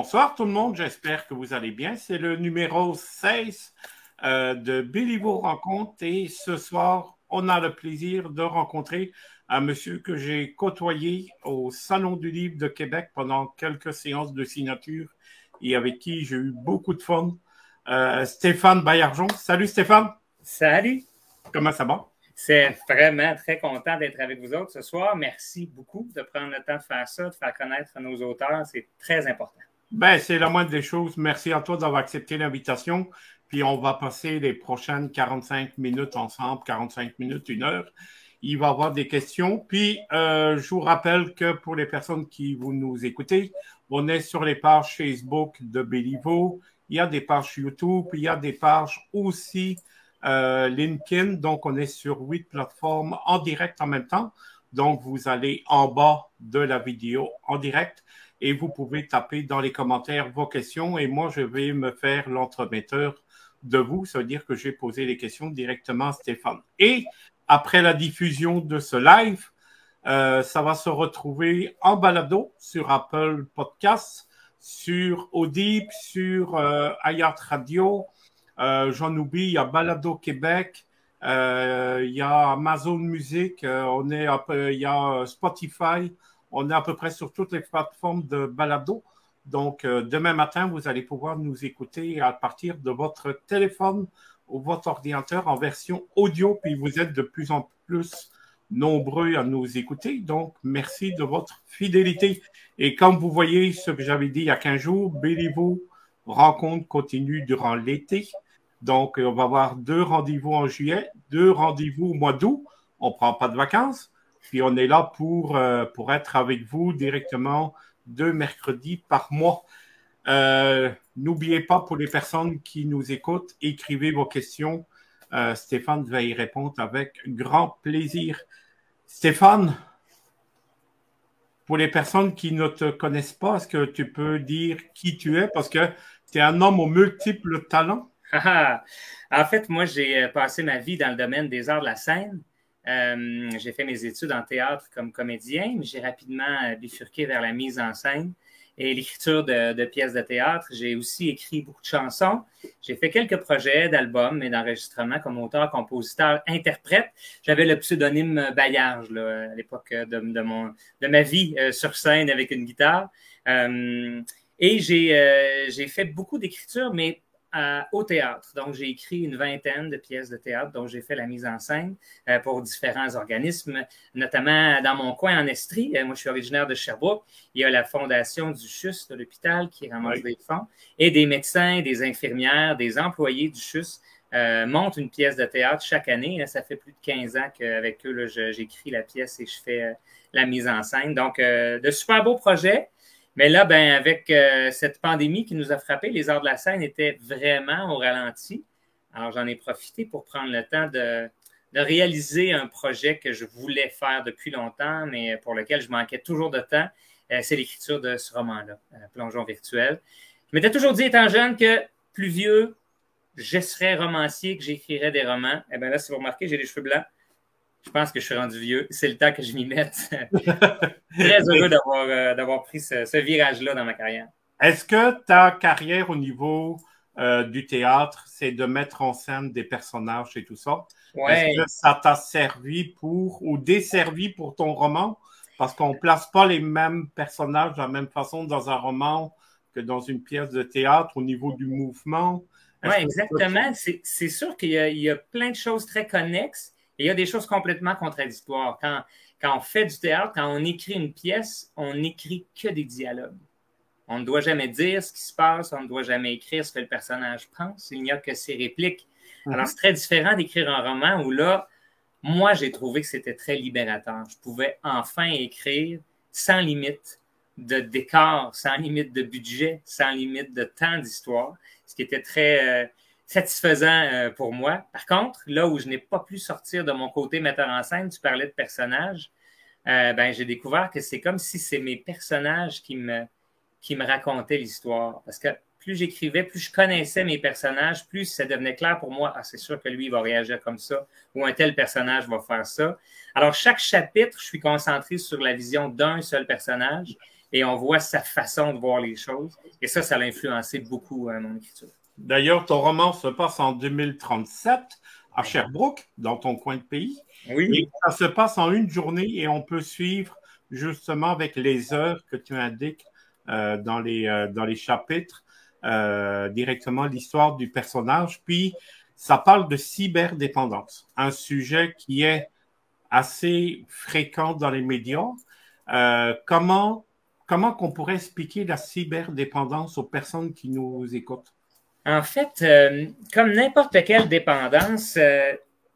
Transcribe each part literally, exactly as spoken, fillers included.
bonsoir tout le monde, j'espère que vous allez bien. C'est le numéro seize euh, de Béliveau Rencontre et ce soir, on a le plaisir de rencontrer un monsieur que j'ai côtoyé au Salon du Livre de Québec pendant quelques séances de signature et avec qui j'ai eu beaucoup de fun. Euh, Stéphane Baillargeon. Salut Stéphane. Salut. Comment ça va? C'est vraiment très content d'être avec vous autres ce soir. Merci beaucoup de prendre le temps de faire ça, de faire connaître nos auteurs. C'est très important. Ben, c'est la moindre des choses. Merci à toi d'avoir accepté l'invitation. Puis on va passer les prochaines quarante-cinq minutes ensemble, quarante-cinq minutes, une heure. Il va y avoir des questions. Puis euh, je vous rappelle que pour les personnes qui vous nous écoutez, on est sur les pages Facebook de Béliveau. Il y a des pages YouTube, il y a des pages aussi euh, LinkedIn. Donc, on est sur huit plateformes en direct en même temps. Donc, vous allez en bas de la vidéo en direct et vous pouvez taper dans les commentaires vos questions et moi, je vais me faire l'entremetteur de vous. Ça veut dire que j'ai posé les questions directement à Stéphane. Et après la diffusion de ce live, euh, ça va se retrouver en balado sur Apple Podcasts, sur Audible, sur euh, iHeart Radio. Euh, j'en oublie, il y a Balado Québec, euh, il y a Amazon Music, euh, on est à peu, il y a Spotify. On est à peu près sur toutes les plateformes de balado. Donc, euh, demain matin, vous allez pouvoir nous écouter à partir de votre téléphone ou votre ordinateur en version audio. Puis, vous êtes de plus en plus nombreux à nous écouter. Donc, merci de votre fidélité. Et comme vous voyez ce que j'avais dit il y a quinze jours, Béliveau Rencontre continue durant l'été. Donc, on va avoir deux rendez-vous en juillet, deux rendez-vous au mois d'août. On ne prend pas de vacances. Puis on est là pour, euh, pour être avec vous directement deux mercredis par mois. Euh, n'oubliez pas, pour les personnes qui nous écoutent, écrivez vos questions. Euh, Stéphane va y répondre avec grand plaisir. Stéphane, pour les personnes qui ne te connaissent pas, est-ce que tu peux dire qui tu es? Parce que tu es un homme aux multiples talents. En fait, moi, j'ai passé ma vie dans le domaine des arts de la scène. Euh, j'ai fait mes études en théâtre comme comédien, mais j'ai rapidement bifurqué vers la mise en scène et l'écriture de, de pièces de théâtre. J'ai aussi écrit beaucoup de chansons. J'ai fait quelques projets d'albums et d'enregistrements comme auteur, compositeur, interprète. J'avais le pseudonyme Baillarge là, à l'époque de, de, mon, de ma vie euh, sur scène avec une guitare. Euh, et j'ai, euh, j'ai fait beaucoup d'écriture, mais À, au théâtre. Donc, j'ai écrit une vingtaine de pièces de théâtre dont j'ai fait la mise en scène euh, pour différents organismes, notamment dans mon coin en Estrie. Euh, moi, je suis originaire de Sherbrooke. Il y a la fondation du C H U S de l'hôpital qui ramasse oui. des fonds et des médecins, des infirmières, des employés du C H U S euh, montent une pièce de théâtre chaque année. Ça fait plus de quinze ans qu'avec eux, là, je, j'écris la pièce et je fais euh, la mise en scène. Donc, euh, de super beaux projets. Mais là, ben, avec euh, cette pandémie qui nous a frappés, les arts de la scène étaient vraiment au ralenti. Alors, j'en ai profité pour prendre le temps de, de réaliser un projet que je voulais faire depuis longtemps, mais pour lequel je manquais toujours de temps. Euh, c'est l'écriture de ce roman-là, euh, Plongeon virtuel. Je m'étais toujours dit, étant jeune, que plus vieux, je serais romancier, que j'écrirais des romans. Eh bien là, si vous remarquez, j'ai les cheveux blancs. Je pense que je suis rendu vieux. C'est le temps que je m'y mette. Très heureux d'avoir, euh, d'avoir pris ce, ce virage-là dans ma carrière. Est-ce que ta carrière au niveau euh, du théâtre, c'est de mettre en scène des personnages et tout ça? Ouais. Est-ce que ça t'a servi pour ou desservi pour ton roman? Parce qu'on ne place pas les mêmes personnages de la même façon dans un roman que dans une pièce de théâtre au niveau du mouvement. Oui, exactement. Que... C'est, c'est sûr qu'il y a, il y a plein de choses très connexes. Et il y a des choses complètement contradictoires. Quand, quand on fait du théâtre, quand on écrit une pièce, on n'écrit que des dialogues. On ne doit jamais dire ce qui se passe, on ne doit jamais écrire ce que le personnage pense, il n'y a que ses répliques. Mm-hmm. Alors, c'est très différent d'écrire un roman où là, moi, j'ai trouvé que c'était très libérateur. Je pouvais enfin écrire sans limite de décor, sans limite de budget, sans limite de temps d'histoire, ce qui était très... Euh, satisfaisant euh, pour moi. Par contre, là où je n'ai pas pu sortir de mon côté metteur en scène, tu parlais de personnages, euh, ben, j'ai découvert que c'est comme si c'est mes personnages qui me, qui me racontaient l'histoire. Parce que plus j'écrivais, plus je connaissais mes personnages, plus ça devenait clair pour moi, ah, c'est sûr que lui, il va réagir comme ça, ou un tel personnage va faire ça. Alors, chaque chapitre, je suis concentré sur la vision d'un seul personnage, et on voit sa façon de voir les choses. Et ça, ça a influencé beaucoup euh, mon écriture. D'ailleurs, ton roman se passe en deux mille trente-sept à Sherbrooke, dans ton coin de pays. Oui. Et ça se passe en une journée et on peut suivre justement avec les heures que tu indiques euh, dans, les, euh, dans les chapitres euh, directement l'histoire du personnage. Puis, ça parle de cyberdépendance, un sujet qui est assez fréquent dans les médias. Euh, comment, comment qu'on pourrait expliquer la cyberdépendance aux personnes qui nous écoutent? En fait, euh, comme n'importe quelle dépendance, euh,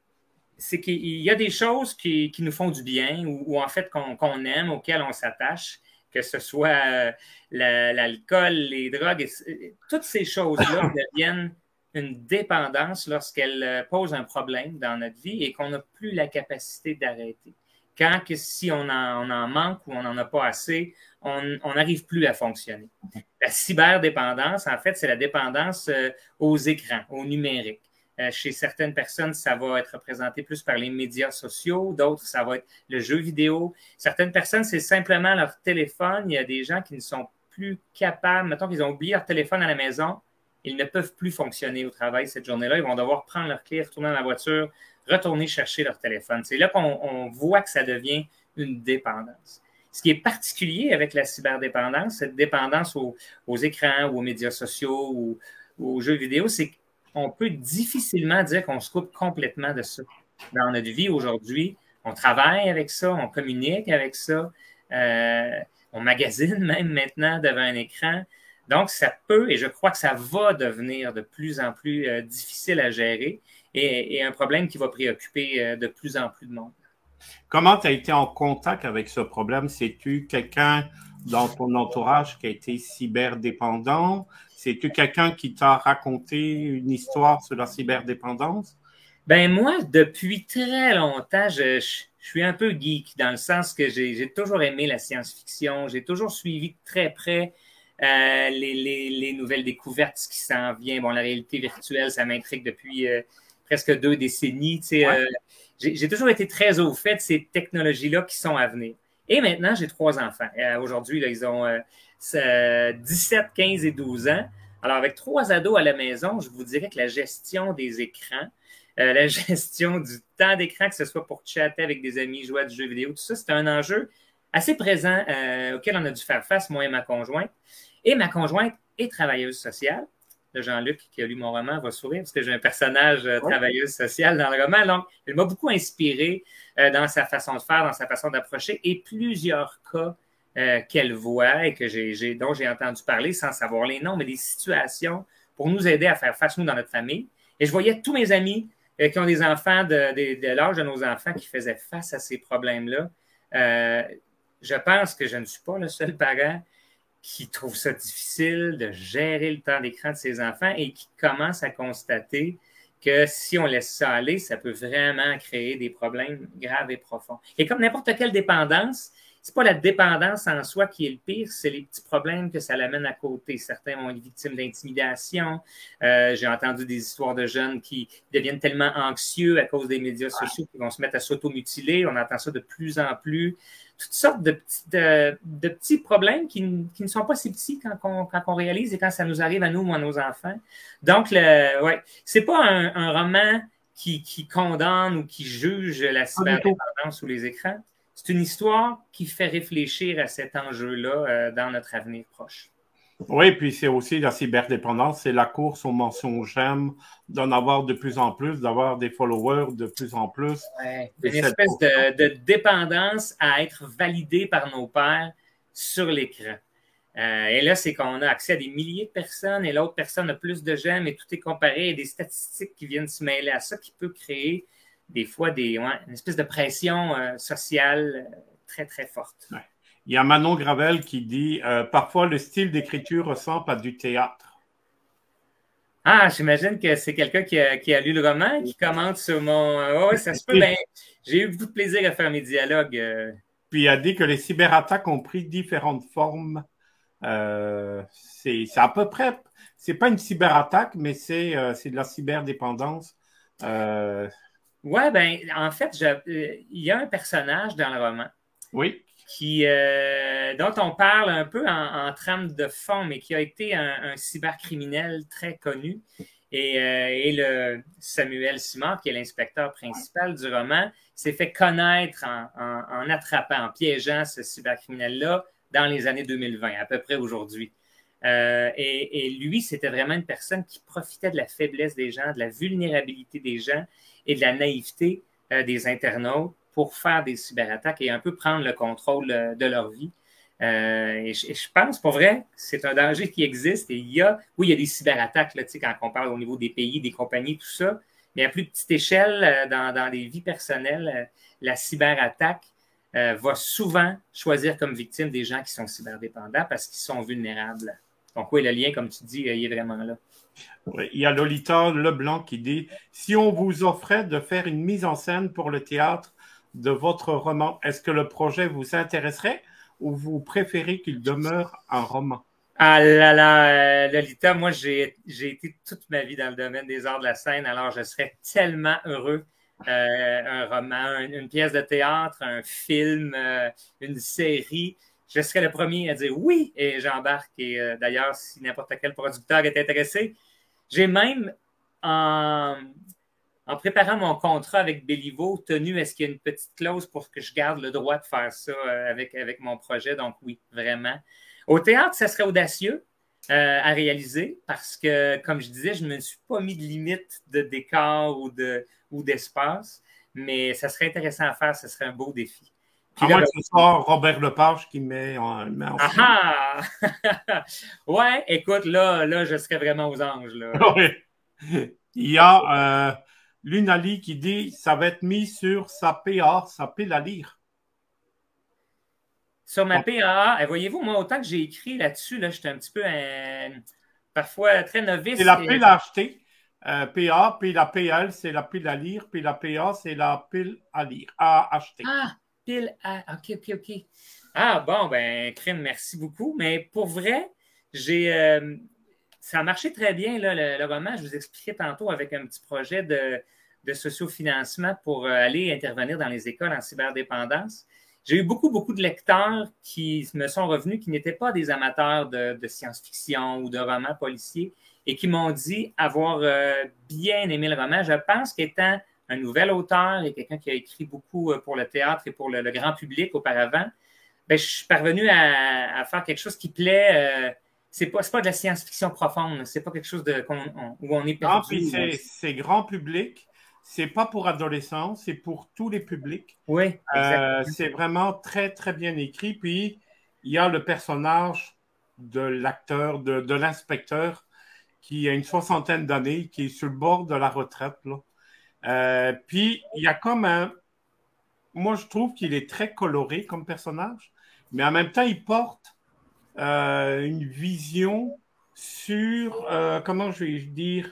c'est qu'il y a des choses qui, qui nous font du bien ou, ou en fait qu'on qu'on aime, auxquelles on s'attache, que ce soit euh, l'alcool, les drogues, et, toutes ces choses-là deviennent une dépendance lorsqu'elles posent un problème dans notre vie et qu'on n'a plus la capacité d'arrêter. Quand que si on en, on en manque ou on n'en a pas assez, on n'arrive plus à fonctionner. La cyberdépendance, en fait, c'est la dépendance euh, aux écrans, au numérique. Euh, chez certaines personnes, ça va être représenté plus par les médias sociaux, d'autres, ça va être le jeu vidéo. Certaines personnes, c'est simplement leur téléphone. Il y a des gens qui ne sont plus capables, mettons qu'ils ont oublié leur téléphone à la maison, ils ne peuvent plus fonctionner au travail cette journée-là. Ils vont devoir prendre leur clé, retourner dans la voiture, retourner chercher leur téléphone. C'est là qu'on voit que ça devient une dépendance. Ce qui est particulier avec la cyberdépendance, cette dépendance aux, aux écrans ou aux médias sociaux ou, ou aux jeux vidéo, c'est qu'on peut difficilement dire qu'on se coupe complètement de ça. Dans notre vie aujourd'hui, on travaille avec ça, on communique avec ça, euh, on magasine même maintenant devant un écran. Donc, ça peut, et je crois que ça va devenir de plus en plus euh, difficile à gérer et, et un problème qui va préoccuper euh, de plus en plus de monde. Comment tu as été en contact avec ce problème? C'est-tu quelqu'un dans ton entourage qui a été cyberdépendant? C'est-tu quelqu'un qui t'a raconté une histoire sur la cyberdépendance? Ben moi, depuis très longtemps, je, je, je suis un peu geek dans le sens que j'ai toujours aimé la science-fiction, j'ai toujours suivi de très près euh, les, les, les nouvelles découvertes, ce qui s'en vient. Bon, la réalité virtuelle, ça m'intrigue depuis euh, presque deux décennies. Tu sais, ouais. euh, j'ai toujours été très au fait de ces technologies-là qui sont à venir. Et maintenant, j'ai trois enfants. Euh, Aujourd'hui, ils ont euh, dix-sept, quinze et douze ans. Alors, avec trois ados à la maison, je vous dirais que la gestion des écrans, euh, la gestion du temps d'écran, que ce soit pour chatter avec des amis, jouer à du jeu vidéo, tout ça, c'est un enjeu assez présent euh, auquel on a dû faire face, moi et ma conjointe. Et ma conjointe est travailleuse sociale. Jean-Luc, qui a lu mon roman, va sourire parce que j'ai un personnage euh, travailleuse sociale dans le roman. Donc, elle m'a beaucoup inspiré euh, dans sa façon de faire, dans sa façon d'approcher et plusieurs cas euh, qu'elle voit et que j'ai, j'ai, dont j'ai entendu parler sans savoir les noms, mais des situations pour nous aider à faire face, nous, dans notre famille. Et je voyais tous mes amis euh, qui ont des enfants de, de, de l'âge de nos enfants qui faisaient face à ces problèmes-là. Euh, je pense que je ne suis pas le seul parent qui trouve ça difficile de gérer le temps d'écran de ses enfants et qui commence à constater que si on laisse ça aller, ça peut vraiment créer des problèmes graves et profonds. Et comme n'importe quelle dépendance, c'est pas la dépendance en soi qui est le pire, c'est les petits problèmes que ça l'amène à côté. Certains vont être victimes d'intimidation. Euh, j'ai entendu des histoires de jeunes qui deviennent tellement anxieux à cause des médias sociaux qu'ils vont se mettre à s'automutiler. On entend ça de plus en plus. Toutes sortes de petits, de, de petits problèmes qui, qui ne sont pas si petits quand on, quand on réalise et quand ça nous arrive à nous ou à nos enfants. Donc, le, ouais, c'est pas un, un roman qui, qui condamne ou qui juge la cyberdépendance ou les écrans. C'est une histoire qui fait réfléchir à cet enjeu-là euh, dans notre avenir proche. Oui, puis c'est aussi la cyberdépendance, c'est la course aux mentions j'aime, d'en avoir de plus en plus, d'avoir des followers de plus en plus. Ouais, une espèce de, de dépendance à être validé par nos pairs sur l'écran. Euh, et là, c'est qu'on a accès à des milliers de personnes et l'autre personne a plus de j'aime et tout est comparé et des statistiques qui viennent se mêler à ça qui peut créer des fois des, ouais, une espèce de pression euh, sociale euh, très, très forte. Ouais. Il y a Manon Gravel qui dit euh, « Parfois, le style d'écriture ressemble à du théâtre. » Ah, j'imagine que c'est quelqu'un qui a, qui a lu le roman, qui commente sur mon... Oh, ça se peut, ben, j'ai eu beaucoup de plaisir à faire mes dialogues. Euh... Puis il a dit que les cyberattaques ont pris différentes formes. Euh, c'est à peu près... C'est pas une cyberattaque, mais c'est euh, de la cyberdépendance. Euh... Ouais, ben, en fait, je, euh, il y a un personnage dans le roman. Oui. qui, euh, dont on parle un peu en, en trame de fond, mais qui a été un, un cybercriminel très connu. Et, euh, et le Samuel Simard, qui est l'inspecteur principal du roman, s'est fait connaître en, en, en attrapant, en piégeant ce cybercriminel-là dans les années deux mille vingt, à peu près aujourd'hui. Euh, et, et lui, c'était vraiment une personne qui profitait de la faiblesse des gens, de la vulnérabilité des gens et de la naïveté euh, des internautes pour faire des cyberattaques et un peu prendre le contrôle euh, de leur vie. Euh, et, je, et je pense, pour vrai, c'est un danger qui existe. Et il y a, oui, il y a des cyberattaques, là, tu sais, quand on parle au niveau des pays, des compagnies, tout ça. Mais à plus petite échelle, euh, dans, dans des vies personnelles, euh, la cyberattaque euh, va souvent choisir comme victime des gens qui sont cyberdépendants parce qu'ils sont vulnérables. Donc oui, le lien, comme tu dis, il est vraiment là. Oui, il y a Lolita Leblanc qui dit « Si on vous offrait de faire une mise en scène pour le théâtre de votre roman, est-ce que le projet vous intéresserait ou vous préférez qu'il demeure un roman? » Ah là là, euh, Lolita, moi, j'ai, j'ai été toute ma vie dans le domaine des arts de la scène, alors je serais tellement heureux. Euh, un roman, une, une pièce de théâtre, un film, euh, une série. Je serais le premier à dire oui et j'embarque. Et euh, d'ailleurs, si n'importe quel producteur est intéressé, j'ai même, en, en préparant mon contrat avec Béliveau, tenu à ce qu'il y ait une petite clause pour que je garde le droit de faire ça euh, avec, avec mon projet. Donc oui, vraiment. Au théâtre, ça serait audacieux euh, à réaliser parce que, comme je disais, je ne me suis pas mis de limite de décor ou, de, ou d'espace, mais ça serait intéressant à faire, ce serait un beau défi. Puis à là, moins que ce soit Robert Lepage qui met en, met en scène. Ah ah! Ouais, écoute, là, là, je serais vraiment aux anges. Là. Oui. Il y a euh, Lunali qui dit ça va être mis sur sa P A, sa pile à lire. Sur ma P A A, voyez-vous, moi, autant que j'ai écrit là-dessus, là, j'étais un petit peu euh, parfois très novice. C'est la pile à acheter. Euh, P A, puis la P L, c'est la pile à lire, puis la P A, c'est la pile à lire, à acheter. Ah, pile à. OK, OK, OK. Ah, bon, ben, crime, merci beaucoup. Mais pour vrai, j'ai. Euh, ça a marché très bien, là, le, le roman. Je vous expliquais tantôt avec un petit projet de, de sociofinancement pour euh, aller intervenir dans les écoles en cyberdépendance. J'ai eu beaucoup, beaucoup de lecteurs qui me sont revenus, qui n'étaient pas des amateurs de, de science-fiction ou de romans policiers et qui m'ont dit avoir euh, bien aimé le roman. Je pense qu'étant un nouvel auteur et quelqu'un qui a écrit beaucoup pour le théâtre et pour le, le grand public auparavant, ben, je suis parvenu à, à faire quelque chose qui plaît. Euh, c'est pas, c'est pas de la science-fiction profonde. C'est pas quelque chose de, on, où on est perdu. Ah, puis c'est, c'est grand public. C'est pas pour adolescents, c'est pour tous les publics. Oui, exactement. Euh, c'est vraiment très, très bien écrit. Puis, il y a le personnage de l'acteur, de, de l'inspecteur, qui a une soixantaine d'années, qui est sur le bord de la retraite, là. Euh, puis, il y a comme un... Moi, je trouve qu'il est très coloré comme personnage, mais en même temps, il porte euh, une vision sur, euh, comment je vais dire,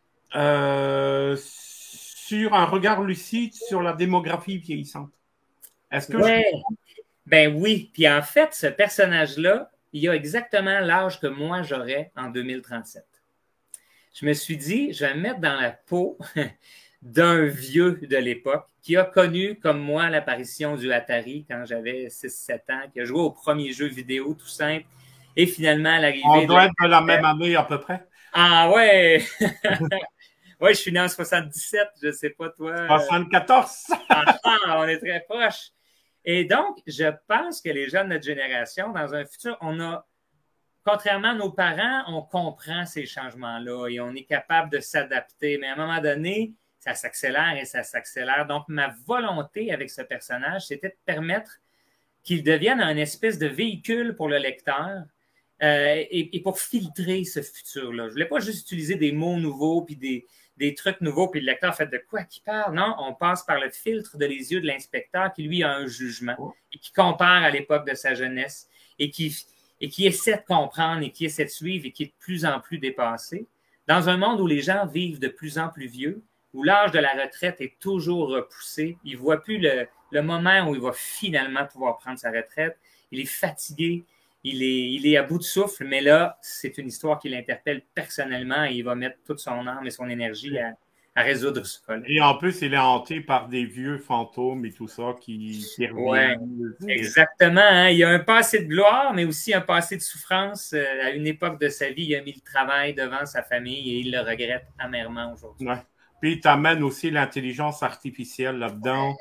euh, sur un regard lucide sur la démographie vieillissante. Est-ce que ouais. je... Ben oui. Puis en fait, ce personnage-là, il a exactement l'âge que moi j'aurais en deux mille trente-sept. Je me suis dit, je vais me mettre dans la peau d'un vieux de l'époque qui a connu, comme moi, l'apparition du Atari quand j'avais six sept ans, qui a joué au premier jeu vidéo tout simple, et finalement l'arrivée... On doit de... être de la même année à peu près. Ah ouais! Ouais, je suis né en soixante-dix-sept, je sais pas toi. soixante-quatorze! Ah, on est très proches. Et donc, je pense que les jeunes de notre génération, dans un futur, on a, contrairement à nos parents, on comprend ces changements-là et on est capable de s'adapter. Mais à un moment donné, ça s'accélère et ça s'accélère. Donc, ma volonté avec ce personnage, c'était de permettre qu'il devienne un espèce de véhicule pour le lecteur euh, et, et pour filtrer ce futur-là. Je ne voulais pas juste utiliser des mots nouveaux puis des, des trucs nouveaux, puis le lecteur fait de quoi qu'il parle. Non, on passe par le filtre de les yeux de l'inspecteur qui, lui, a un jugement et qui compare à l'époque de sa jeunesse et qui, et qui essaie de comprendre et qui essaie de suivre et qui est de plus en plus dépassé. Dans un monde où les gens vivent de plus en plus vieux, où l'âge de la retraite est toujours repoussé, il ne voit plus le, le moment où il va finalement pouvoir prendre sa retraite. Il est fatigué, il est, il est à bout de souffle, mais là, c'est une histoire qui l'interpelle personnellement et il va mettre toute son âme et son énergie à, à résoudre ce cas-là. Et en plus, il est hanté par des vieux fantômes et tout ça qui, qui Ouais, reviennent. exactement. Hein? Il y a un passé de gloire, mais aussi un passé de souffrance. Euh, à une époque de sa vie, il a mis le travail devant sa famille et il le regrette amèrement aujourd'hui. Ouais. Puis, tu amènes aussi l'intelligence artificielle là-dedans.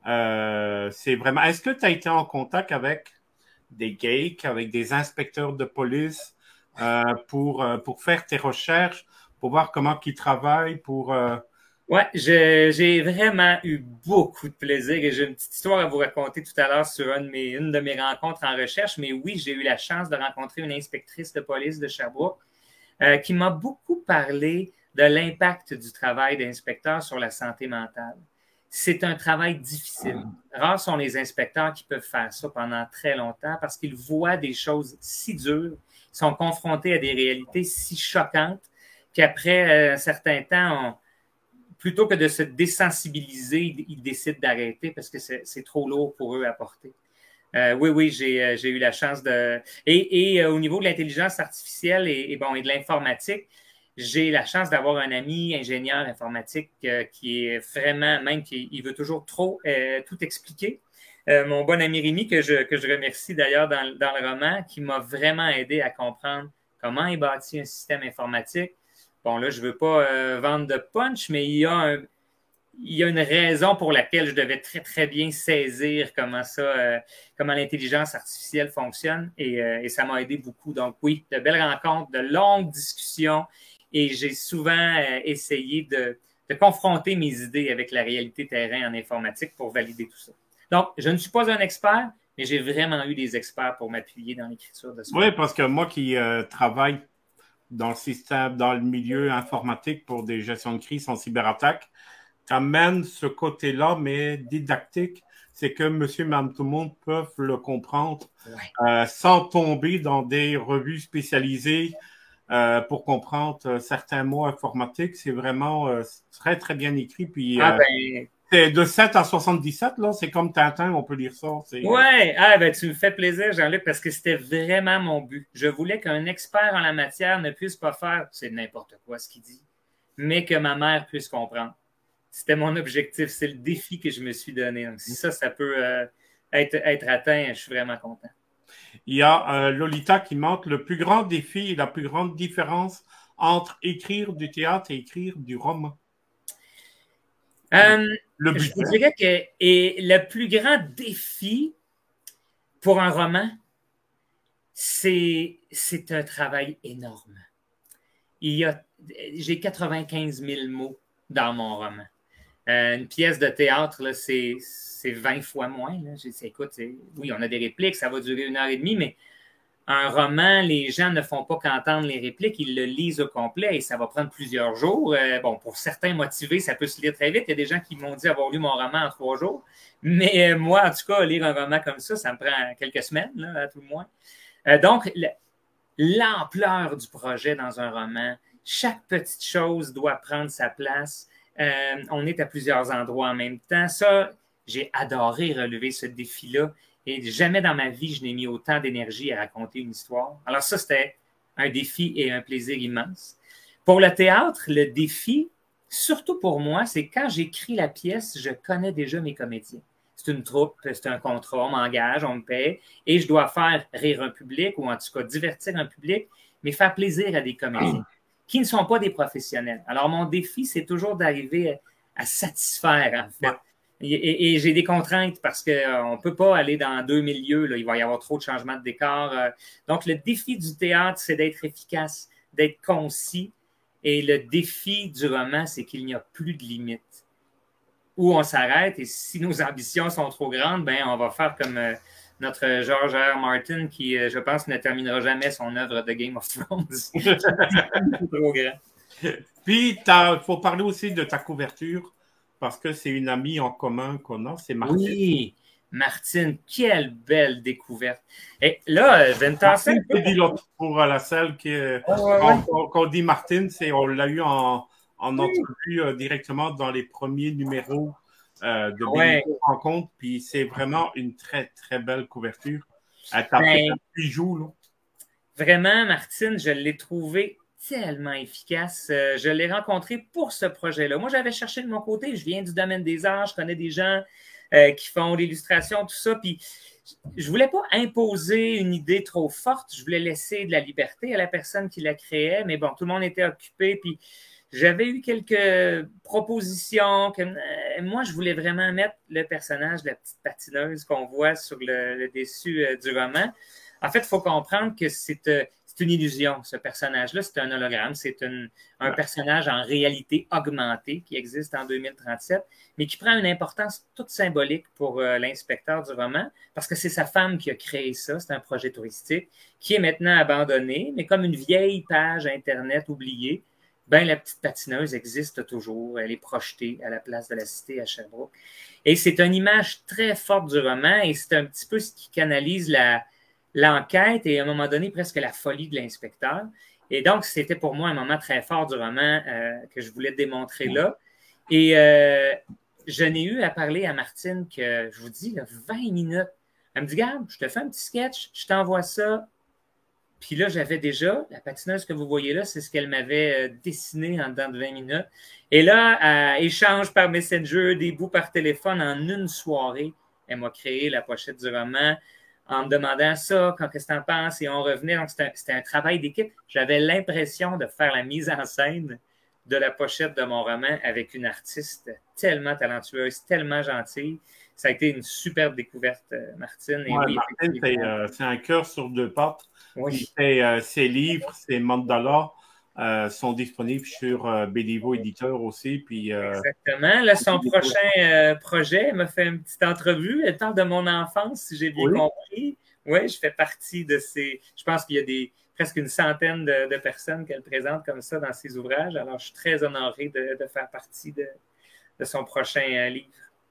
Euh, c'est vraiment. Est-ce que tu as été en contact avec des geeks, avec des inspecteurs de police euh, pour, euh, pour faire tes recherches, pour voir comment ils travaillent, pour. Euh... Ouais, je, j'ai vraiment eu beaucoup de plaisir et j'ai une petite histoire à vous raconter tout à l'heure sur une de, mes, une de mes rencontres en recherche. Mais oui, j'ai eu la chance de rencontrer une inspectrice de police de Sherbrooke euh, qui m'a beaucoup parlé de l'impact du travail d'inspecteur sur la santé mentale. C'est un travail difficile. Rares sont les inspecteurs qui peuvent faire ça pendant très longtemps parce qu'ils voient des choses si dures, sont confrontés à des réalités si choquantes qu'après un certain temps, on, plutôt que de se désensibiliser, ils décident d'arrêter parce que c'est, c'est trop lourd pour eux à porter. Euh, oui, oui, j'ai, j'ai eu la chance de... Et, et euh, au niveau de l'intelligence artificielle et, et, bon, et de l'informatique, j'ai la chance d'avoir un ami ingénieur informatique euh, qui est vraiment, même qui il veut toujours trop euh, tout expliquer. Euh, mon bon ami Rémi, que je, que je remercie d'ailleurs dans, dans le roman, qui m'a vraiment aidé à comprendre comment est bâti un système informatique. Bon, là, je ne veux pas euh, vendre de punch, mais il y a un, il y a une raison pour laquelle je devais très, très bien saisir comment ça, euh, comment l'intelligence artificielle fonctionne et, euh, et ça m'a aidé beaucoup. Donc oui, de belles rencontres, de longues discussions et j'ai souvent euh, essayé de, de confronter mes idées avec la réalité terrain en informatique pour valider tout ça. Donc, je ne suis pas un expert, mais j'ai vraiment eu des experts pour m'appuyer dans l'écriture de ce Oui, parce que moi qui euh, travaille dans le système, dans le milieu informatique pour des gestions de crise en cyberattaque, t'amènes ce côté-là, mais didactique, c'est que monsieur, madame, tout le monde peuvent le comprendre ouais. euh, sans tomber dans des revues spécialisées euh, pour comprendre euh, certains mots informatiques. C'est vraiment euh, très, très bien écrit. Puis, Ah euh, ben... c'est de sept à soixante-dix-sept, là, c'est comme Tintin, on peut lire ça. C'est... Ouais, ah, ben, tu me fais plaisir, Jean-Luc, parce que c'était vraiment mon but. Je voulais qu'un expert en la matière ne puisse pas faire, c'est n'importe quoi ce qu'il dit, mais que ma mère puisse comprendre. C'était mon objectif, c'est le défi que je me suis donné. Donc, si ça, ça peut euh, être, être atteint, je suis vraiment content. Il y a euh, Lolita qui montre le plus grand défi et la plus grande différence entre écrire du théâtre et écrire du roman. Euh, le je vous dirais que et le plus grand défi pour un roman, c'est, c'est un travail énorme. Il y a, j'ai quatre-vingt-quinze mille mots dans mon roman. Euh, une pièce de théâtre, là, c'est, c'est vingt fois moins. Là. J'ai dit, écoute, c'est, oui, on a des répliques, ça va durer une heure et demie, mais un roman, les gens ne font pas qu'entendre les répliques, ils le lisent au complet et ça va prendre plusieurs jours. Euh, bon, pour certains motivés, ça peut se lire très vite. Il y a des gens qui m'ont dit avoir lu mon roman en trois jours. Mais euh, moi, en tout cas, lire un roman comme ça, ça me prend quelques semaines, là, à tout le moins. Euh, donc, le, l'ampleur du projet dans un roman, chaque petite chose doit prendre sa place. Euh, on est à plusieurs endroits en même temps. Ça, j'ai adoré relever ce défi-là. Et jamais dans ma vie, je n'ai mis autant d'énergie à raconter une histoire. Alors ça, c'était un défi et un plaisir immense. Pour le théâtre, le défi, surtout pour moi, c'est quand j'écris la pièce, je connais déjà mes comédiens. C'est une troupe, c'est un contrat, on m'engage, on me paie, et je dois faire rire un public, ou en tout cas divertir un public, mais faire plaisir à des comédiens qui ne sont pas des professionnels. Alors mon défi, c'est toujours d'arriver à, à satisfaire, en fait. Et, et, et j'ai des contraintes parce qu'on euh, ne peut pas aller dans deux milieux. Là. Il va y avoir trop de changements de décor. Euh. Donc, le défi du théâtre, c'est d'être efficace, d'être concis. Et le défi du roman, c'est qu'il n'y a plus de limites. Où on s'arrête et si nos ambitions sont trop grandes, ben on va faire comme euh, notre George R. R. Martin qui, euh, je pense, ne terminera jamais son œuvre de Game of Thrones. C'est trop grand. Puis, il faut parler aussi de ta couverture. Parce que c'est une amie en commun qu'on a, c'est Martine. Oui, Martine, quelle belle découverte. Et là, je vais me tasser. Martine, dit l'autre pour la salle qui, oh, ouais, ouais. Quand, quand on dit Martine, c'est, on l'a eu en, en oui. entrevue euh, directement dans les premiers numéros euh, de ouais. Rencontre. Puis c'est vraiment une très, très belle couverture. Elle t'a fait un bijou, là. Vraiment, Martine, je l'ai trouvée tellement efficace. Euh, je l'ai rencontré pour ce projet-là. Moi, j'avais cherché de mon côté. Je viens du domaine des arts. Je connais des gens euh, qui font l'illustration, tout ça. Puis, je ne voulais pas imposer une idée trop forte. Je voulais laisser de la liberté à la personne qui la créait. Mais bon, tout le monde était occupé. Puis, j'avais eu quelques propositions. Que, euh, moi, je voulais vraiment mettre le personnage de la petite patineuse qu'on voit sur le, le dessus euh, du roman. En fait, il faut comprendre que c'est, euh, c'est une illusion, ce personnage-là. C'est un hologramme. C'est une, un personnage en réalité augmentée qui existe en deux mille trente-sept, mais qui prend une importance toute symbolique pour euh, l'inspecteur du roman, parce que c'est sa femme qui a créé ça. C'est un projet touristique qui est maintenant abandonné, mais comme une vieille page Internet oubliée, ben, la petite patineuse existe toujours. Elle est projetée à la place de la cité à Sherbrooke. Et c'est une image très forte du roman et c'est un petit peu ce qui canalise la, l'enquête et à un moment donné presque la folie de l'inspecteur. Et donc, c'était pour moi un moment très fort du roman euh, que je voulais démontrer là. Et euh, je n'ai eu à parler à Martine que, je vous dis, là, vingt minutes. Elle me dit, regarde, je te fais un petit sketch, je t'envoie ça. Puis là, j'avais déjà, la patineuse que vous voyez là, c'est ce qu'elle m'avait dessiné en dedans de vingt minutes. Et là, elle échange par Messenger, des bouts par téléphone en une soirée. Elle m'a créé la pochette du roman en me demandant ça, quand qu'est-ce que tu en penses, et on revenait. Donc, c'était un, c'était un travail d'équipe. J'avais l'impression de faire la mise en scène de la pochette de mon roman avec une artiste tellement talentueuse, tellement gentille. Ça a été une superbe découverte, Martine. Et ouais, oui, Martine, c'est, euh, c'est un cœur sur deux pattes. oui. Fait, euh, ses livres, ses mandalas euh, sont disponibles sur euh, Béliveau Éditeur aussi. Puis, euh, exactement. Là, son prochain euh, projet, elle m'a fait une petite entrevue. Elle parle de mon enfance, si j'ai bien oui. compris. Oui, je fais partie de ces... Je pense qu'il y a des presque une centaine de, de personnes qu'elle présente comme ça dans ses ouvrages. Alors, je suis très honoré de, de faire partie de, de son prochain euh, livre.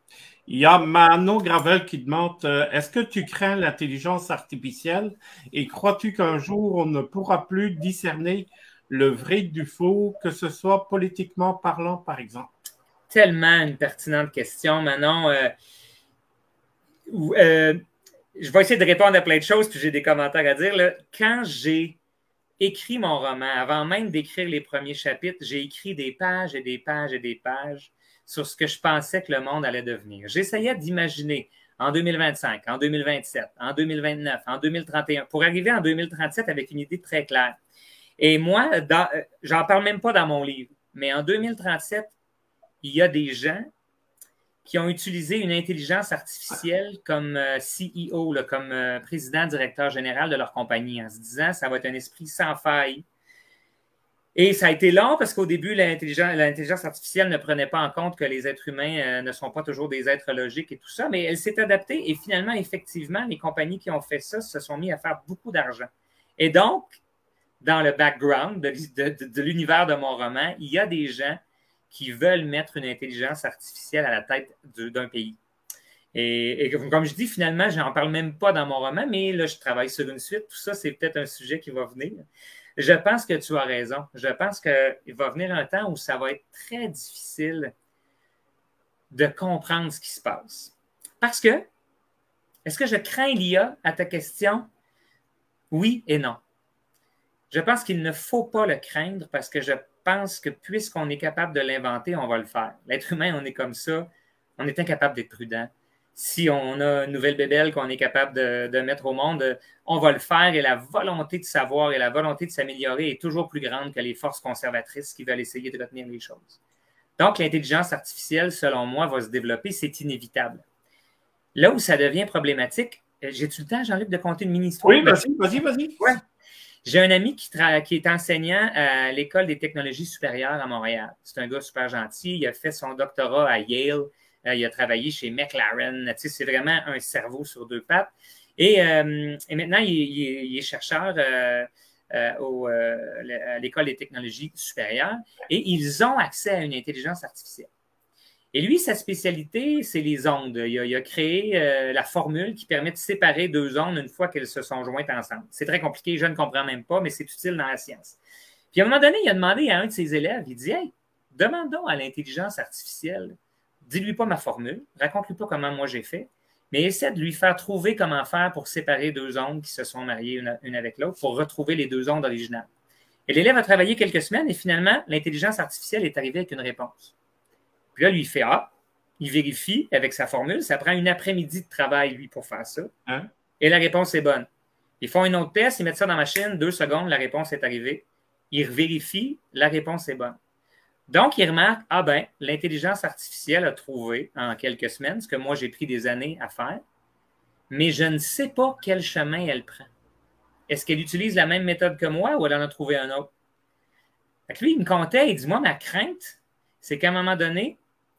Il y a Manon Gravel qui demande euh, est-ce que tu crains l'intelligence artificielle et crois-tu qu'un jour on ne pourra plus discerner le vrai du faux, que ce soit politiquement parlant, par exemple? Tellement une pertinente question, Manon. Euh, euh, je vais essayer de répondre à plein de choses, puis j'ai des commentaires à dire. Là. Quand j'ai écrit mon roman, avant même d'écrire les premiers chapitres, j'ai écrit des pages et des pages et des pages sur ce que je pensais que le monde allait devenir. J'essayais d'imaginer en deux mille vingt-cinq, en deux mille vingt-sept, en deux mille vingt-neuf, en deux mille trente et un, pour arriver en deux mille trente-sept avec une idée très claire. Et moi, dans, j'en parle même pas dans mon livre, mais en deux mille trente-sept, il y a des gens qui ont utilisé une intelligence artificielle comme euh, C E O, là, comme euh, président, directeur général de leur compagnie, en se disant ça va être un esprit sans faille. Et ça a été long parce qu'au début, l'intelligence, l'intelligence artificielle ne prenait pas en compte que les êtres humains euh, ne sont pas toujours des êtres logiques et tout ça, mais elle s'est adaptée et finalement, effectivement, les compagnies qui ont fait ça se sont mis à faire beaucoup d'argent. Et donc, dans le background de, de, de, de l'univers de mon roman, il y a des gens qui veulent mettre une intelligence artificielle à la tête de, d'un pays. Et, et comme je dis, finalement, je n'en parle même pas dans mon roman, mais là, je travaille sur une suite. Tout ça, c'est peut-être un sujet qui va venir. Je pense que tu as raison. Je pense qu'il va venir un temps où ça va être très difficile de comprendre ce qui se passe. Parce que, est-ce que je crains l'I A à ta question? Oui et non. Je pense qu'il ne faut pas le craindre parce que je pense que puisqu'on est capable de l'inventer, on va le faire. L'être humain, on est comme ça. On est incapable d'être prudent. Si on a une nouvelle bébelle qu'on est capable de, de mettre au monde, on va le faire et la volonté de savoir et la volonté de s'améliorer est toujours plus grande que les forces conservatrices qui veulent essayer de retenir les choses. Donc, l'intelligence artificielle, selon moi, va se développer, c'est inévitable. Là où ça devient problématique, j'ai-tu le temps, Jean-Luc, de conter une mini-histoire? Oui, vas-y, vas-y, vas-y. Ouais. J'ai un ami qui, tra- qui est enseignant à l'École des technologies supérieures à Montréal. C'est un gars super gentil. Il a fait son doctorat à Yale. Euh, il a travaillé chez McLaren. Tu sais, c'est vraiment un cerveau sur deux pattes. Et, euh, et maintenant, il, il, il est chercheur euh, euh, au, euh, à l'École des technologies supérieures. Et ils ont accès à une intelligence artificielle. Et lui, sa spécialité, c'est les ondes. Il a, il a créé euh, la formule qui permet de séparer deux ondes une fois qu'elles se sont jointes ensemble. C'est très compliqué, je ne comprends même pas, mais c'est utile dans la science. Puis à un moment donné, il a demandé à un de ses élèves, il dit « Hey, demande donc à l'intelligence artificielle, dis-lui pas ma formule, raconte-lui pas comment moi j'ai fait, mais essaie de lui faire trouver comment faire pour séparer deux ondes qui se sont mariées une, une avec l'autre pour retrouver les deux ondes originales. » Et l'élève a travaillé quelques semaines et finalement, l'intelligence artificielle est arrivée avec une réponse. Puis là, lui, il fait A, il vérifie avec sa formule, ça prend une après-midi de travail, lui, pour faire ça. Hein? Et la réponse est bonne. Ils font un autre test, ils mettent ça dans la machine, deux secondes, la réponse est arrivée. Ils vérifient, la réponse est bonne. Donc, ils remarquent, ah ben, l'intelligence artificielle a trouvé en quelques semaines ce que moi, j'ai pris des années à faire, mais je ne sais pas quel chemin elle prend. Est-ce qu'elle utilise la même méthode que moi ou elle en a trouvé un autre? Fait que lui, il me comptait, il dit, moi, ma crainte, c'est qu'à un moment donné,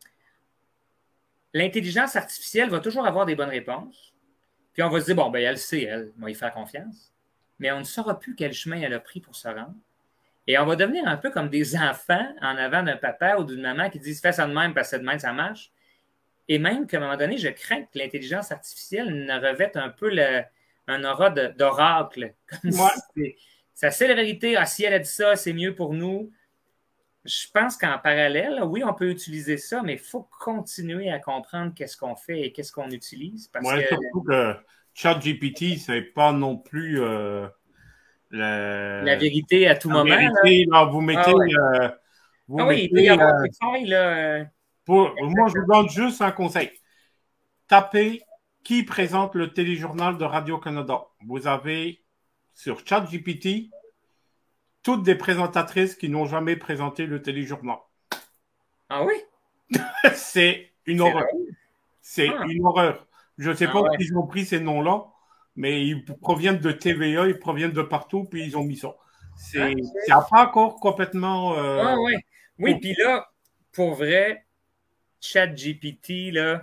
l'intelligence artificielle va toujours avoir des bonnes réponses. Puis on va se dire, bon, ben, elle sait, elle, on va y faire confiance. Mais on ne saura plus quel chemin elle a pris pour se rendre. Et on va devenir un peu comme des enfants en avant d'un papa ou d'une maman qui disent, fais ça de même parce que de même, ça marche. Et même qu'à un moment donné, je crains que l'intelligence artificielle ne revête un peu le, un aura de, d'oracle. Comme ouais. si ça sait la vérité. Ah, si elle a dit ça, c'est mieux pour nous. Je pense qu'en parallèle, oui, on peut utiliser ça, mais il faut continuer à comprendre qu'est-ce qu'on fait et qu'est-ce qu'on utilise. Parce ouais, que... surtout que ChatGPT, c'est pas non plus euh, la... la vérité à tout la moment. Vérité, là. Là, vous mettez... Ah, ouais. euh, vous ah mettez, oui, il peut y avoir euh, des failles, là. Pour, moi, je vous donne juste un conseil. Tapez qui présente le téléjournal de Radio-Canada. Vous avez sur ChatGPT toutes des présentatrices qui n'ont jamais présenté le téléjournal. Ah oui? C'est une horreur. C'est ah. une horreur. Je ne sais ah pas ouais. où ils ont pris ces noms-là, mais ils proviennent de T V A, ils proviennent de partout, puis ils ont mis ça. C'est okay. Ça pas encore complètement... Euh, ah ouais. Oui, puis là, pour vrai, ChatGPT, là,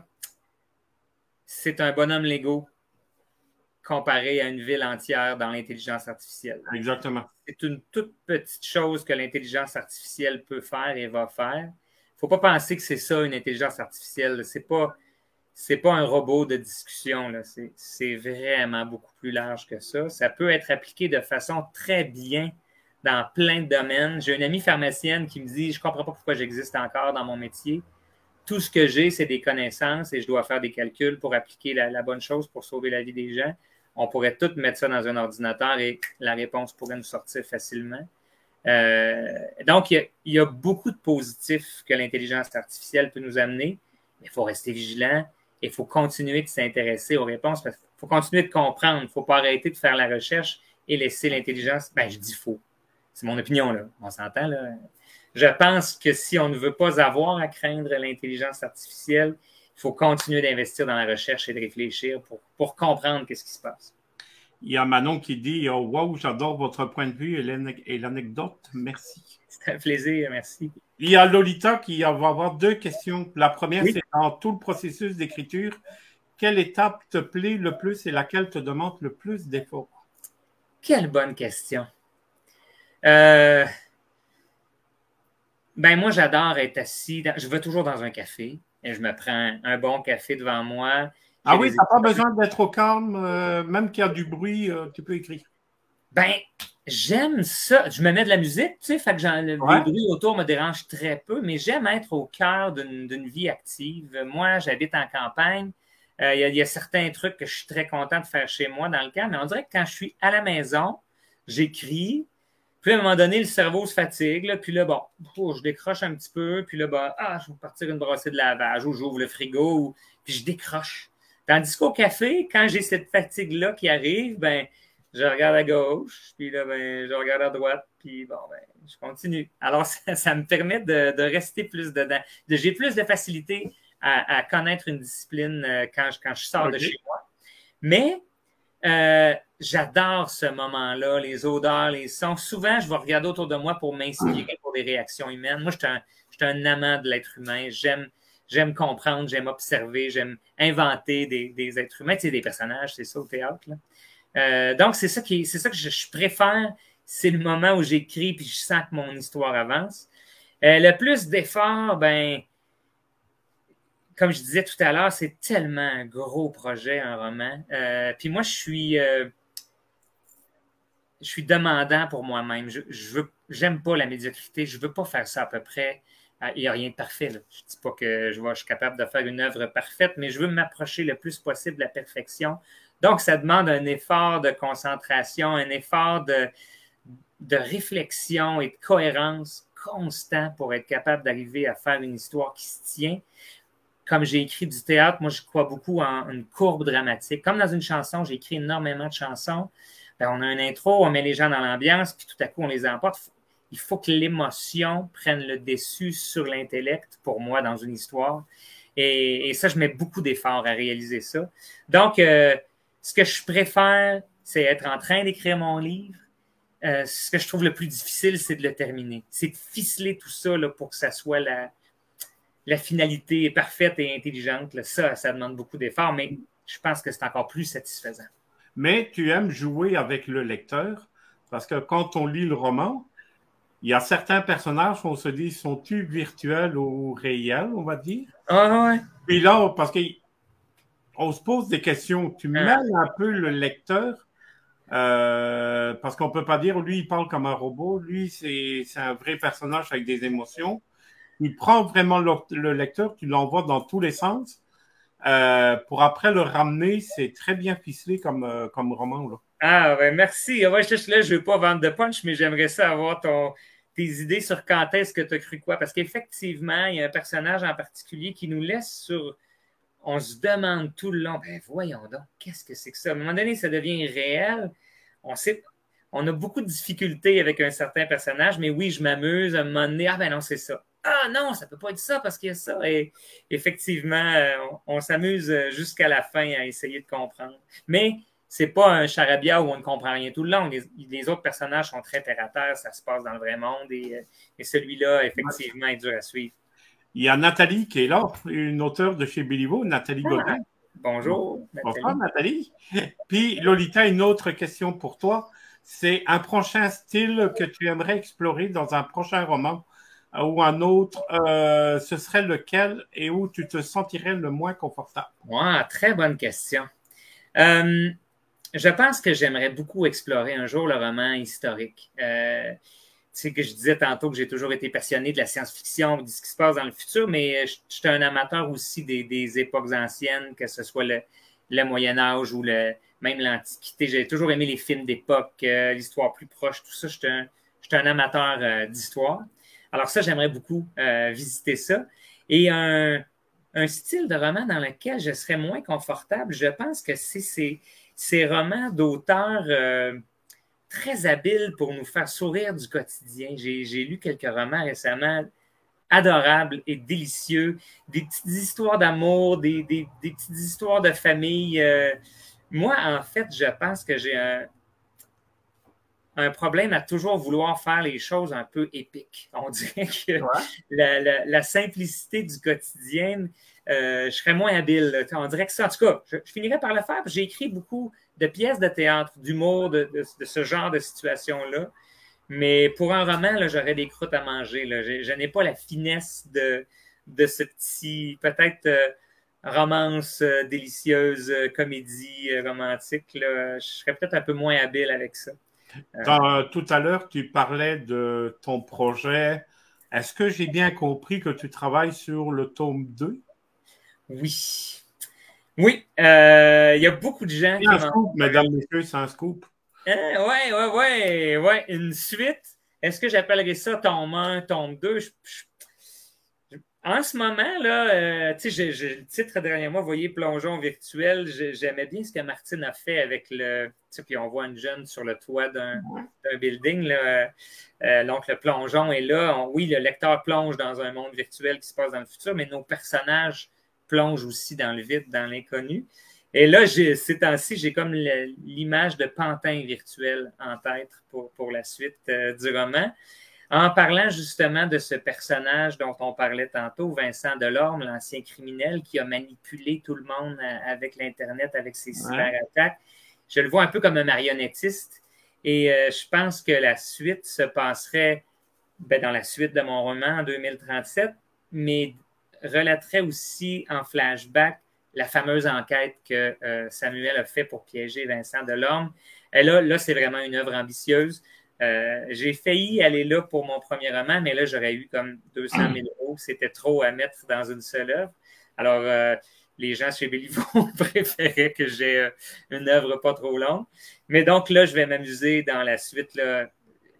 c'est un bonhomme Lego comparé à une ville entière dans l'intelligence artificielle. Exactement. C'est une toute petite chose que l'intelligence artificielle peut faire et va faire. Il ne faut pas penser que c'est ça, une intelligence artificielle. Ce n'est pas, c'est pas un robot de discussion. Là. C'est, c'est vraiment beaucoup plus large que ça. Ça peut être appliqué de façon très bien dans plein de domaines. J'ai une amie pharmacienne qui me dit « Je ne comprends pas pourquoi j'existe encore dans mon métier. Tout ce que j'ai, c'est des connaissances et je dois faire des calculs pour appliquer la, la bonne chose pour sauver la vie des gens. » On pourrait tout mettre ça dans un ordinateur et la réponse pourrait nous sortir facilement. Euh, donc, il y, a, il y a beaucoup de positifs que l'intelligence artificielle peut nous amener, mais il faut rester vigilant et il faut continuer de s'intéresser aux réponses parce qu'il faut continuer de comprendre. Il ne faut pas arrêter de faire la recherche et laisser l'intelligence. Ben, je dis faux. C'est mon opinion, là. On s'entend, là. Je pense que si on ne veut pas avoir à craindre l'intelligence artificielle, il faut continuer d'investir dans la recherche et de réfléchir pour, pour comprendre qu'est-ce qui se passe. Il y a Manon qui dit oh, « Wow, j'adore votre point de vue et l'anecdote. Merci. » C'est un plaisir, merci. Il y a Lolita qui va avoir deux questions. La première, oui. c'est dans tout le processus d'écriture, quelle étape te plaît le plus et laquelle te demande le plus d'efforts? Quelle bonne question. Euh... Ben moi, j'adore être assis. Dans... Je vais toujours dans un café. Et je me prends un bon café devant moi. Ah oui, tu n'as pas besoin d'être au calme, euh, même qu'il y a du bruit, euh, tu peux écrire. Ben, j'aime ça. Je me mets de la musique, tu sais, fait que j'en, le ouais. bruit autour me dérange très peu, mais j'aime être au cœur d'une, d'une vie active. Moi, j'habite en campagne. Il euh, y, y a certains trucs que je suis très content de faire chez moi dans le camp, mais on dirait que quand je suis à la maison, j'écris. Puis à un moment donné, le cerveau se fatigue. Là, puis là, bon, oh, je décroche un petit peu. Puis là, ben, ah, je vais partir une brassée de lavage ou j'ouvre le frigo. Ou, puis je décroche. Tandis qu'au café, quand j'ai cette fatigue-là qui arrive, ben, je regarde à gauche. Puis là, ben, je regarde à droite. Puis bon, ben, je continue. Alors, ça, ça me permet de, de rester plus dedans. De, j'ai plus de facilité à, à connaître une discipline euh, quand, je, quand je sors okay. de chez moi. Mais... Euh, j'adore ce moment-là, les odeurs, les sons. Souvent, je vais regarder autour de moi pour m'inspirer pour des réactions humaines. Moi, je suis un, je suis un amant de l'être humain. J'aime, j'aime comprendre, j'aime observer, j'aime inventer des, des êtres humains. Tu sais, des personnages, c'est ça au théâtre. Là. Euh, donc, c'est ça, qui, c'est ça que je, je préfère. C'est le moment où j'écris puis je sens que mon histoire avance. Euh, le plus d'efforts, ben... Comme je disais tout à l'heure, c'est tellement un gros projet, un roman. Euh, puis moi, je suis, euh, je suis demandant pour moi-même. Je, je veux, j'aime pas la médiocrité. Je veux pas faire ça à peu près. Il n'y a rien de parfait. Là. Je dis pas que je, vois, je suis capable de faire une œuvre parfaite, mais je veux m'approcher le plus possible de la perfection. Donc, ça demande un effort de concentration, un effort de, de réflexion et de cohérence constant pour être capable d'arriver à faire une histoire qui se tient. Comme j'ai écrit du théâtre, moi, je crois beaucoup en une courbe dramatique. Comme dans une chanson, j'ai écrit énormément de chansons. Ben, on a une intro, on met les gens dans l'ambiance, puis tout à coup, on les emporte. Il faut que l'émotion prenne le dessus sur l'intellect, pour moi, dans une histoire. Et, et ça, je mets beaucoup d'efforts à réaliser ça. Donc, euh, ce que je préfère, c'est être en train d'écrire mon livre. Euh, ce que je trouve le plus difficile, c'est de le terminer. C'est de ficeler tout ça là, pour que ça soit la, la finalité parfaite et intelligente. Là. Ça, ça demande beaucoup d'efforts, mais je pense que c'est encore plus satisfaisant. Mais tu aimes jouer avec le lecteur, parce que quand on lit le roman, il y a certains personnages, on se dit, sont-ils virtuels ou réels, on va dire? Ah ouais. Puis là, parce qu'on se pose des questions, tu Ah. mêles un peu le lecteur, euh, parce qu'on peut pas dire, lui, il parle comme un robot, lui, c'est un vrai personnage avec des émotions. Il prend vraiment le, le lecteur, tu l'envoies dans tous les sens. Euh, pour après le ramener, c'est très bien ficelé comme, euh, comme roman. Là. Ah, ben merci. Ouais, je, là, je ne veux pas vendre de punch, mais j'aimerais ça avoir ton, tes idées sur quand est-ce que tu as cru quoi. Parce qu'effectivement, il y a un personnage en particulier qui nous laisse sur... On se demande tout le long, ben voyons donc, qu'est-ce que c'est que ça? À un moment donné, ça devient réel. On sait... On a beaucoup de difficultés avec un certain personnage, mais oui, je m'amuse à un moment donné. Ah ben non, c'est ça. Ah non, ça ne peut pas être ça parce qu'il y a ça. Et effectivement, on, on s'amuse jusqu'à la fin à essayer de comprendre. Mais c'est pas un charabia où on ne comprend rien tout le long. Les, les autres personnages sont très terre à terre, ça se passe dans le vrai monde et, et celui-là, effectivement, est dur à suivre. Il y a Nathalie qui est là, une auteure de chez Béliveau, Nathalie ah, Godin. Bonjour, Nathalie. Bonsoir, Nathalie. Puis, Lolita, une autre question pour toi. C'est un prochain style que tu aimerais explorer dans un prochain roman ou un autre, euh, ce serait lequel et où tu te sentirais le moins confortable? Wow, très bonne question. Euh, je pense que j'aimerais beaucoup explorer un jour le roman historique. Euh, tu sais que je disais tantôt que j'ai toujours été passionné de la science-fiction, de ce qui se passe dans le futur, mais je, je suis un amateur aussi des, des époques anciennes, que ce soit le, le Moyen-Âge ou le, même l'Antiquité. J'ai toujours aimé les films d'époque, euh, l'histoire plus proche, tout ça. Je suis un, je suis un amateur euh, d'histoire. Alors ça, j'aimerais beaucoup euh, visiter ça. Et un, un style de roman dans lequel je serais moins confortable, je pense que c'est ces, ces romans d'auteurs euh, très habiles pour nous faire sourire du quotidien. J'ai, j'ai lu quelques romans récemment adorables et délicieux, des petites histoires d'amour, des, des, des petites histoires de famille. Euh, moi, en fait, je pense que j'ai un, un problème à toujours vouloir faire les choses un peu épiques. On dirait que ouais. la, la, la simplicité du quotidien, euh, je serais moins habile. Là. On dirait que ça, en tout cas, je, je finirais par le faire. J'ai écrit beaucoup de pièces de théâtre, d'humour, de, de, de ce genre de situation-là. Mais pour un roman, là, j'aurais des croûtes à manger. Là. Je, je n'ai pas la finesse de, de ce petit, peut-être, euh, romance euh, délicieuse, euh, comédie euh, romantique. Là. Je serais peut-être un peu moins habile avec ça. Dans, tout à l'heure, tu parlais de ton projet. Est-ce que j'ai bien compris que tu travailles sur le tome deux? Oui. Oui. Euh, il y a beaucoup de gens c'est qui... un scoop, mesdames, messieurs, c'est un scoop. Oui, oui, oui. Ouais. Une suite. Est-ce que j'appellerais ça tome un, tome deux? Je, je, En ce moment, là, euh, tu sais, le titre dernièrement, vous voyez, Plongeon virtuel, j'aimais bien ce que Martine a fait avec le, tu sais, puis on voit une jeune sur le toit d'un building, là, euh, donc le plongeon est là. On, oui, le lecteur plonge dans un monde virtuel qui se passe dans le futur, mais nos personnages plongent aussi dans le vide, dans l'inconnu. Et là, ces temps-ci, j'ai comme l'image de Pantin virtuel en tête pour, pour la suite euh, du roman. En parlant justement de ce personnage dont on parlait tantôt, Vincent Delorme, l'ancien criminel qui a manipulé tout le monde avec l'Internet, avec ses cyberattaques, je le vois un peu comme un marionnettiste. Et euh, je pense que la suite se passerait ben, dans la suite de mon roman en deux mille trente-sept, mais relaterait aussi en flashback la fameuse enquête que euh, Samuel a fait pour piéger Vincent Delorme. Et là, là c'est vraiment une œuvre ambitieuse. Euh, j'ai failli aller là pour mon premier roman, mais là, j'aurais eu comme deux cent mille euros. C'était trop à mettre dans une seule œuvre. Alors, euh, les gens chez Béliveau préféraient que j'ai euh, une œuvre pas trop longue. Mais donc là, je vais m'amuser dans la suite. Là.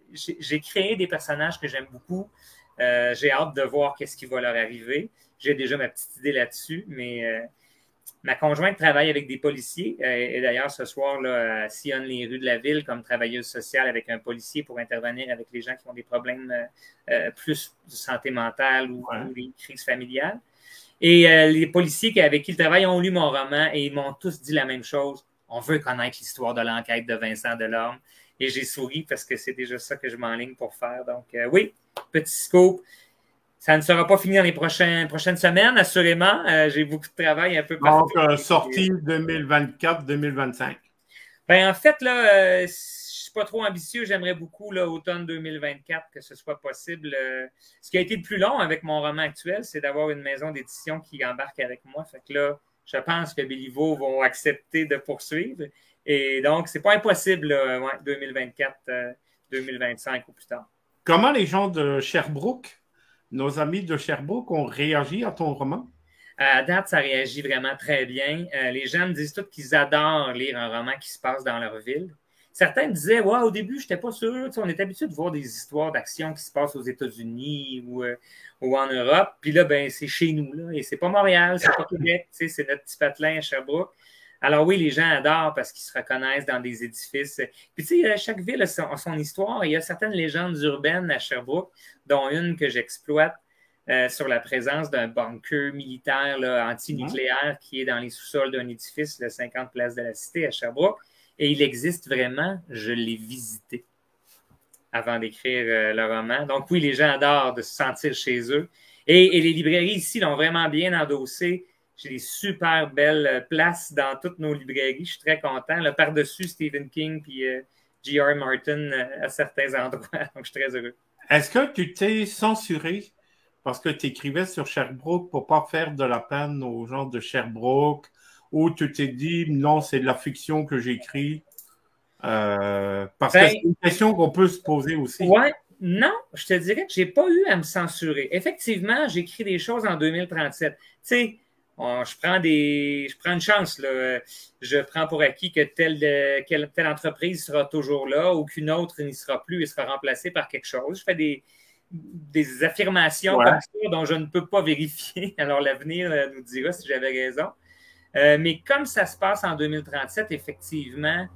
j'ai créé des personnages que j'aime beaucoup. Euh, j'ai hâte de voir qu'est-ce qui va leur arriver. J'ai déjà ma petite idée là-dessus, mais euh, ma conjointe travaille avec des policiers. Euh, et d'ailleurs, ce soir, là, elle sillonne les rues de la ville comme travailleuse sociale avec un policier pour intervenir avec les gens qui ont des problèmes euh, plus de santé mentale ou, Ouais. ou des crises familiales. Et euh, les policiers avec qui ils travaillent ont lu mon roman et ils m'ont tous dit la même chose. On veut connaître l'histoire de l'enquête de Vincent Delorme. Et j'ai souri parce que c'est déjà ça que je m'enligne pour faire. Donc, euh, oui, petit scoop. Ça ne sera pas fini dans les prochaines, prochaines semaines, assurément. Euh, j'ai beaucoup de travail un peu partout. Donc, euh, sortie deux mille vingt-quatre deux mille vingt-cinq. Ben, en fait, là, euh, je ne suis pas trop ambitieux. J'aimerais beaucoup, là, automne deux mille vingt-quatre, que ce soit possible. Euh, ce qui a été le plus long avec mon roman actuel, c'est d'avoir une maison d'édition qui embarque avec moi. Fait que là, je pense que Béliveau vont accepter de poursuivre. Et donc, c'est pas impossible, là, ouais, deux mille vingt-quatre, euh, deux mille vingt-cinq ou plus tard. Comment les gens de Sherbrooke, nos amis de Sherbrooke, ont réagi à ton roman? À date, ça réagit vraiment très bien. Euh, les gens me disent tous qu'ils adorent lire un roman qui se passe dans leur ville. Certains me disaient, ouais, au début, je n'étais pas sûr. Tu sais, on est habitué de voir des histoires d'action qui se passent aux États-Unis ou, euh, ou en Europe. Puis là, ben, c'est chez nous. Là, et c'est pas Montréal, c'est pas Québec, tu sais, c'est notre petit patelin à Sherbrooke. Alors oui, les gens adorent parce qu'ils se reconnaissent dans des édifices. Puis tu sais, chaque ville a son, a son histoire. Il y a certaines légendes urbaines à Sherbrooke, dont une que j'exploite euh, sur la présence d'un bunker militaire là, antinucléaire qui est dans les sous-sols d'un édifice, le cinquante Place de la Cité à Sherbrooke. Et il existe vraiment, je l'ai visité avant d'écrire euh, le roman. Donc oui, les gens adorent de se sentir chez eux. Et, et les librairies ici l'ont vraiment bien endossé. J'ai des super belles places dans toutes nos librairies. Je suis très content. Là, par-dessus Stephen King puis euh, J R Martin euh, à certains endroits. Donc, je suis très heureux. Est-ce que tu t'es censuré parce que tu écrivais sur Sherbrooke pour pas faire de la peine aux gens de Sherbrooke ou tu t'es dit non, c'est de la fiction que j'écris? Euh, parce que Ben, c'est une question qu'on peut se poser aussi. ouais, non, je te dirais que j'ai pas eu à me censurer. Effectivement, j'écris des choses en deux mille trente-sept. Tu sais, on- je prends des, je prends une chance là. Je prends pour acquis que telle, quelle- telle entreprise sera toujours là ou qu'une autre n'y sera plus et sera remplacée par quelque chose. Je fais des, des affirmations Ouais. comme ça dont je ne peux pas vérifier. Alors l'avenir euh, nous dira si j'avais raison. Euh, mais comme ça se passe en deux mille trente-sept, effectivement,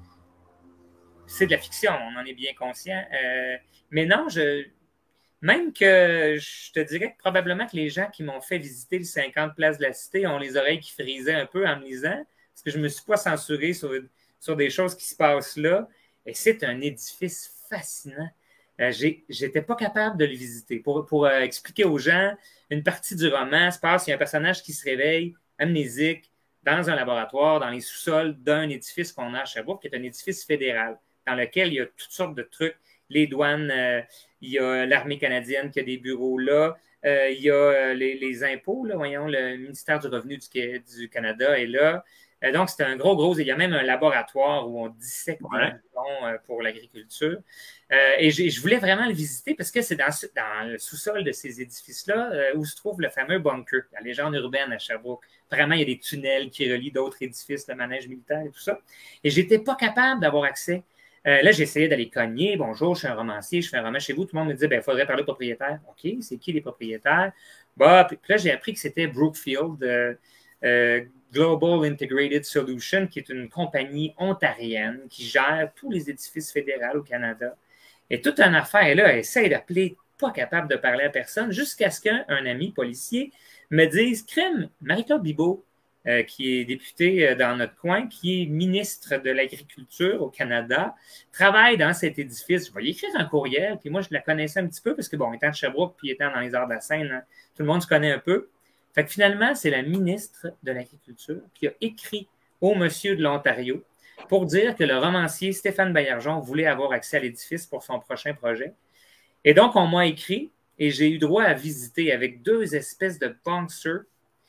c'est de la fiction, on en est bien conscient. Euh, mais non, je, même que je te dirais que probablement que les gens qui m'ont fait visiter le cinquante Place de la Cité ont les oreilles qui frisaient un peu en me lisant, parce que je ne me suis pas censuré sur, sur des choses qui se passent là. Et c'est un édifice fascinant. Euh, J'étais pas capable de le visiter. Pour, pour euh, expliquer aux gens, une partie du roman se passe, il y a un personnage qui se réveille, amnésique, dans un laboratoire, dans les sous-sols d'un édifice qu'on a à Sherbrooke, qui est un édifice fédéral, dans lequel il y a toutes sortes de trucs. Les douanes, euh, il y a l'armée canadienne qui a des bureaux là, euh, il y a euh, les, les impôts, là, voyons, le ministère du Revenu du, du Canada est là. Euh, donc, c'est un gros, gros... Il y a même un laboratoire où on dissèque Ouais. des moutons euh, pour l'agriculture. Euh, et je voulais vraiment le visiter parce que c'est dans, dans le sous-sol de ces édifices-là euh, où se trouve le fameux bunker, la légende urbaine à Sherbrooke. Vraiment, il y a des tunnels qui relient d'autres édifices, le manège militaire et tout ça. Et je n'étais pas capable d'avoir accès. Euh, là, j'essayais d'aller cogner. Bonjour, je suis un romancier, je fais un roman chez vous. Tout le monde me disait, il ben, faudrait parler au propriétaire. OK, c'est qui les propriétaires? Bah, puis là, j'ai appris que c'était Brookfield euh, euh, Global Integrated Solution, qui est une compagnie ontarienne qui gère tous les édifices fédéraux au Canada. Et toute une affaire là, elle essaie d'appeler, pas capable de parler à personne, jusqu'à ce qu'un ami policier me dise, crème, Marie-Claude Bibeau, Euh, qui est députée euh, dans notre coin, qui est ministre de l'Agriculture au Canada, travaille dans cet édifice. Je vais lui écrire un courriel, puis moi, je la connaissais un petit peu parce que, bon, étant de Sherbrooke, puis étant dans les arts de la Seine, hein, tout le monde se connaît un peu. Fait que finalement, c'est la ministre de l'Agriculture qui a écrit au monsieur de l'Ontario pour dire que le romancier Stéphane Baillargeon voulait avoir accès à l'édifice pour son prochain projet. Et donc, on m'a écrit et j'ai eu droit à visiter avec deux espèces de bouncers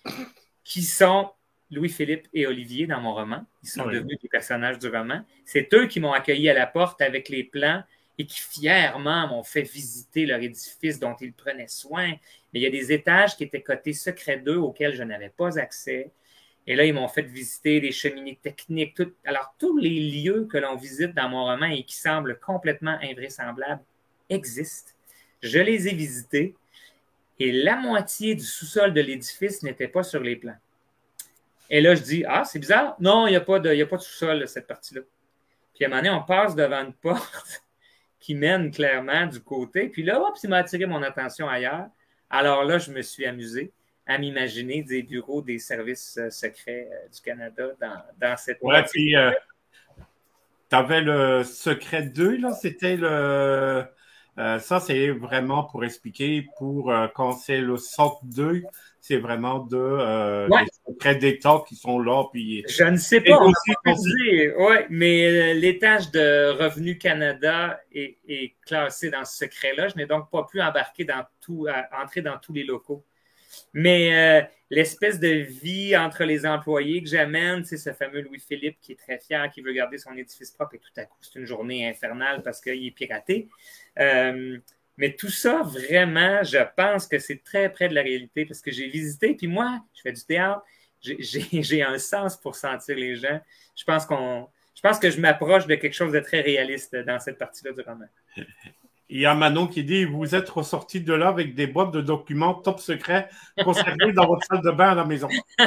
qui sont Louis-Philippe et Olivier dans mon roman. Ils sont oui. devenus des personnages du roman. C'est eux qui m'ont accueilli à la porte avec les plans et qui fièrement m'ont fait visiter leur édifice dont ils prenaient soin. Mais il y a des étages qui étaient cotés secret d'eux auxquels je n'avais pas accès. Et là, ils m'ont fait visiter les cheminées techniques. Tout... Alors, tous les lieux que l'on visite dans mon roman et qui semblent complètement invraisemblables existent. Je les ai visités et la moitié du sous-sol de l'édifice n'était pas sur les plans. Et là, je dis, ah, c'est bizarre. Non, il n'y a pas de, il y a pas de sous-sol, cette partie-là. Puis à un moment donné, on passe devant une porte qui mène clairement du côté. Puis là, hop, ça m'a attiré mon attention ailleurs. Alors là, je me suis amusé à m'imaginer des bureaux des services euh, secrets euh, du Canada dans, dans cette Ouais, moitié. puis euh, tu avais le secret deux, là, c'était le... Euh, ça, c'est vraiment pour expliquer, pour euh, quand c'est le S O C deux, c'est vraiment de, euh, Ouais. des secrets d'État qui sont là. Puis, Je ne sais pas, on n'a pas pu dire, ouais, mais euh, l'étage de Revenu Canada est, est classé dans ce secret-là. Je n'ai donc pas pu embarquer dans tout, euh, entrer dans tous les locaux. Mais euh, l'espèce de vie entre les employés que j'amène, c'est ce fameux Louis-Philippe qui est très fier, qui veut garder son édifice propre et tout à coup, c'est une journée infernale parce qu'il est piraté. Euh, mais tout ça, vraiment, je pense que c'est très près de la réalité parce que j'ai visité, puis moi, je fais du théâtre, j'ai, j'ai, j'ai un sens pour sentir les gens. Je pense qu'on, je pense que je m'approche de quelque chose de très réaliste dans cette partie-là du roman. Il y a Manon qui dit, vous êtes ressorti de là avec des boîtes de documents top secrets conservés dans votre salle de bain à la maison.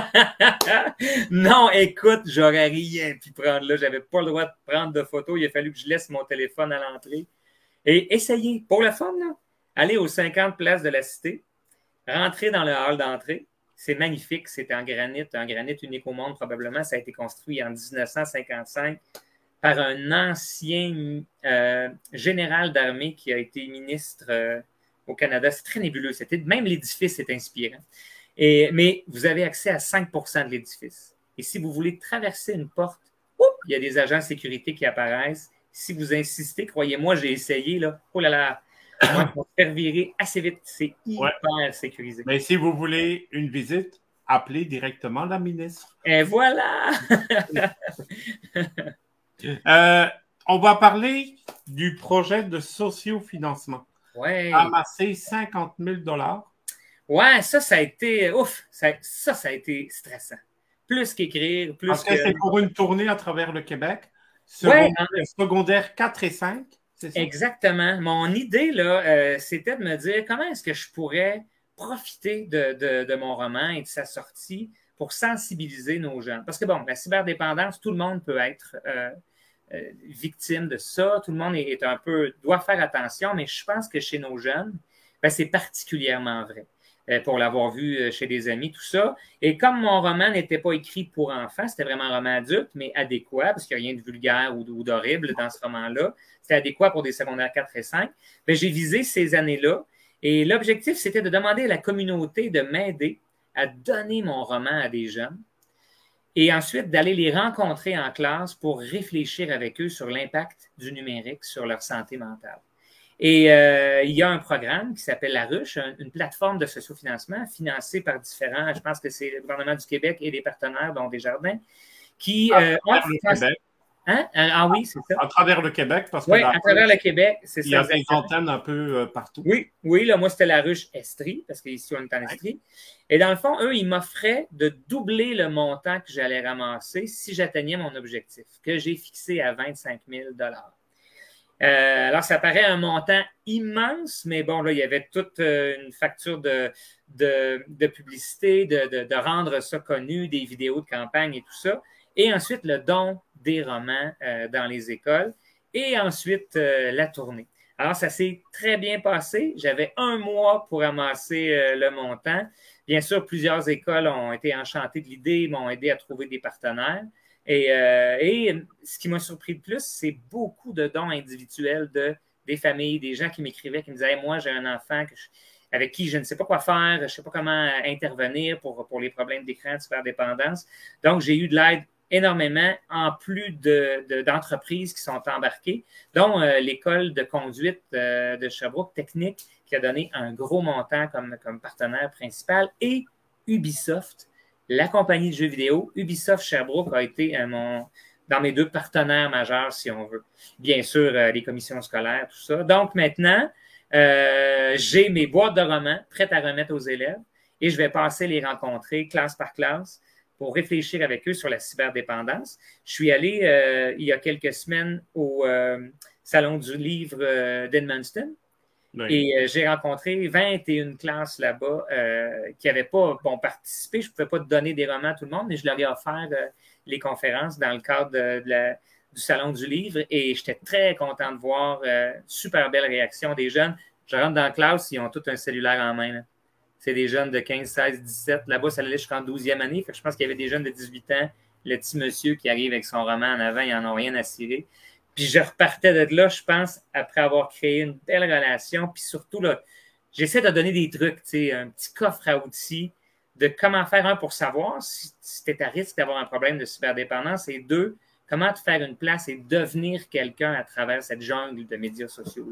Non, écoute, j'aurais rien pu prendre là. J'avais pas le droit de prendre de photos. Il a fallu que je laisse mon téléphone à l'entrée. Et essayez, pour le fun, là, aller aux cinquante places de la cité, rentrer dans le hall d'entrée. C'est magnifique, c'est en granit, un granit unique au monde probablement. Ça a été construit en dix-neuf cent cinquante-cinq par un ancien euh, général d'armée qui a été ministre euh, au Canada. C'est très nébuleux. C'était, même l'édifice est inspirant. Et, mais vous avez accès à cinq pour cent de l'édifice. Et si vous voulez traverser une porte, oup, il y a des agents de sécurité qui apparaissent. Si vous insistez, croyez-moi, j'ai essayé, là, oh là là, moi, on se faire virer assez vite. C'est hyper ouais. sécurisé. Mais si vous voulez une visite, appelez directement la ministre. Et voilà! euh, on va parler du projet de sociofinancement. Ouais. Amasser cinquante mille dollars. Ouais, ça, ça a été, ouf, ça, ça, ça a été stressant. Plus qu'écrire, plus Parce que, que... c'est pour une tournée à travers le Québec. Secondaire, ouais, secondaire quatre et cinq, c'est ça? Exactement. Mon idée, là, euh, c'était de me dire comment est-ce que je pourrais profiter de, de, de mon roman et de sa sortie pour sensibiliser nos jeunes. Parce que, bon, la cyberdépendance, tout le monde peut être euh, euh, victime de ça. Tout le monde est, est un peu, doit faire attention, mais je pense que chez nos jeunes, ben, c'est particulièrement vrai. Pour l'avoir vu chez des amis, tout ça. Et comme mon roman n'était pas écrit pour enfants, c'était vraiment un roman adulte, mais adéquat, parce qu'il n'y a rien de vulgaire ou, ou d'horrible dans ce roman-là, c'était adéquat pour des secondaires quatre et cinq, bien, j'ai visé ces années-là. Et l'objectif, c'était de demander à la communauté de m'aider à donner mon roman à des jeunes et ensuite d'aller les rencontrer en classe pour réfléchir avec eux sur l'impact du numérique sur leur santé mentale. Et euh, il y a un programme qui s'appelle La Ruche, un, une plateforme de sociofinancement financée par différents, je pense que c'est le gouvernement du Québec et des partenaires, dont Desjardins, qui euh, offrent... Québec. Hein? Ah oui, c'est ça. À travers le Québec, parce que oui, à travers le Québec, c'est ça. Il y a des antennes un peu euh, partout. Oui, oui, là, moi, c'était La Ruche Estrie, parce qu'ici, on est en Estrie. Et dans le fond, eux, ils m'offraient de doubler le montant que j'allais ramasser si j'atteignais mon objectif, que j'ai fixé à vingt-cinq mille dollars. Euh, alors, ça paraît un montant immense, mais bon, là, il y avait toute euh, une facture de, de, de publicité, de, de, de rendre ça connu, des vidéos de campagne et tout ça. Et ensuite, le don des romans euh, dans les écoles. Et ensuite, euh, la tournée. Alors, ça s'est très bien passé. J'avais un mois pour amasser euh, le montant. Bien sûr, plusieurs écoles ont été enchantées de l'idée, m'ont aidé à trouver des partenaires. Et, euh, et ce qui m'a surpris le plus, c'est beaucoup de dons individuels de, des familles, des gens qui m'écrivaient, qui me disaient hey, « moi, j'ai un enfant que je, avec qui je ne sais pas quoi faire, je ne sais pas comment intervenir pour, pour les problèmes d'écran, de superdépendance. » Donc, j'ai eu de l'aide énormément, en plus de, de, d'entreprises qui sont embarquées, dont euh, l'école de conduite euh, de Sherbrooke Technique, qui a donné un gros montant comme, comme partenaire principal, et Ubisoft, la compagnie de jeux vidéo. Ubisoft Sherbrooke a été euh, mon, dans mes deux partenaires majeurs, si on veut. Bien sûr, euh, les commissions scolaires, tout ça. Donc maintenant, euh, j'ai mes boîtes de romans prêtes à remettre aux élèves et je vais passer les rencontrer classe par classe pour réfléchir avec eux sur la cyberdépendance. Je suis allé euh, il y a quelques semaines au euh, Salon du livre euh, d'Edmundston Oui. Et euh, j'ai rencontré vingt et une classes là-bas euh, qui n'avaient pas bon, participé. Je ne pouvais pas donner des romans à tout le monde, mais je leur ai offert euh, les conférences dans le cadre de, de la, du Salon du Livre. Et j'étais très content de voir euh, super belle réaction des jeunes. Je rentre dans la classe, ils ont tous un cellulaire en main. C'est des jeunes de quinze, seize, dix-sept. Là-bas, ça allait jusqu'en douzième année. Fait que je pense qu'il y avait des jeunes de dix-huit ans. Le petit monsieur qui arrive avec son roman en avant, ils n'en ont rien à cirer. Puis je repartais de là, je pense, après avoir créé une belle relation. Puis surtout, là, j'essaie de donner des trucs, tu sais, un petit coffre à outils de comment faire, un, pour savoir si, si tu es à risque d'avoir un problème de cyberdépendance, et deux, comment te faire une place et devenir quelqu'un à travers cette jungle de médias sociaux.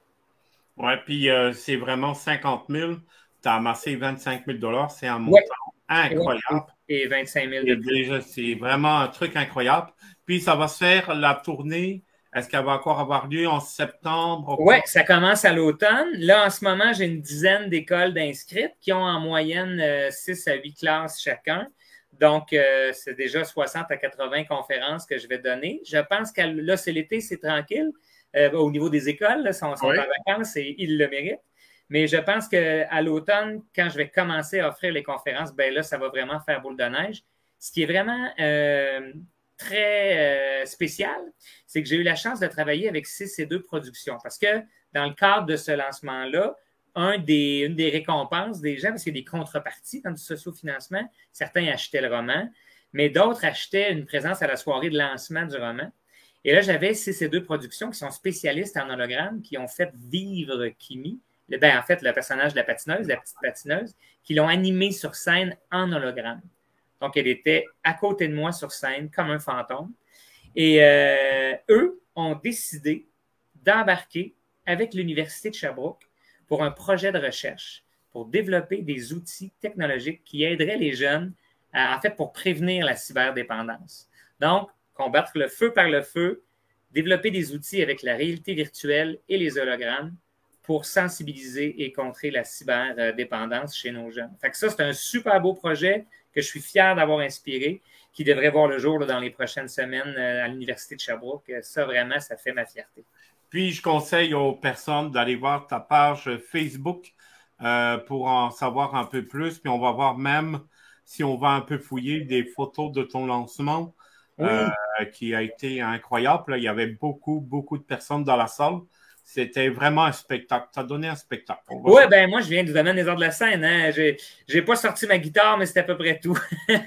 Oui, puis euh, c'est vraiment cinquante mille. Tu as amassé vingt-cinq mille dollars. C'est un montant Ouais. incroyable. Et vingt-cinq mille Et de déjà, c'est vraiment un truc incroyable. Puis ça va se faire la tournée. Est-ce qu'elle va encore avoir lieu en septembre? Oui, ça commence à l'automne. Là, en ce moment, j'ai une dizaine d'écoles d'inscrites qui ont en moyenne euh, six à huit classes chacun. Donc, euh, c'est déjà soixante à quatre-vingts conférences que je vais donner. Je pense que là, c'est l'été, c'est tranquille. Euh, au niveau des écoles, là, sont, sont Oui. en vacances et ils le méritent. Mais je pense qu'à l'automne, quand je vais commencer à offrir les conférences, ben là, ça va vraiment faire boule de neige. Ce qui est vraiment euh, très euh, spécial, c'est que j'ai eu la chance de travailler avec C C deux Productions. Parce que dans le cadre de ce lancement-là, un des, une des récompenses des gens, parce qu'il y a des contreparties dans du sociofinancement, certains achetaient le roman, mais d'autres achetaient une présence à la soirée de lancement du roman. Et là, j'avais C C deux Productions qui sont spécialistes en hologramme, qui ont fait vivre Kimi, le, ben, en fait, le personnage de la patineuse, la petite patineuse, qui l'ont animé sur scène en hologramme. Donc, elle était à côté de moi sur scène, comme un fantôme. Et euh, eux ont décidé d'embarquer avec l'Université de Sherbrooke pour un projet de recherche pour développer des outils technologiques qui aideraient les jeunes, à, en fait, pour prévenir la cyberdépendance. Donc, combattre le feu par le feu, développer des outils avec la réalité virtuelle et les hologrammes pour sensibiliser et contrer la cyberdépendance chez nos jeunes. Fait que ça, c'est un super beau projet que je suis fier d'avoir inspiré, qui devrait voir le jour là, dans les prochaines semaines euh, à l'Université de Sherbrooke. Ça, vraiment, ça fait ma fierté. Puis, je conseille aux personnes d'aller voir ta page Facebook euh, pour en savoir un peu plus. Puis, on va voir même, si on va un peu fouiller, des photos de ton lancement Oui. euh, qui a été incroyable. Là, il y avait beaucoup, beaucoup de personnes dans la salle. C'était vraiment un spectacle. Tu as donné un spectacle. Oui, ben moi, je viens du domaine des arts de la scène. Hein. J'ai, j'ai pas sorti ma guitare, mais c'était à peu près tout.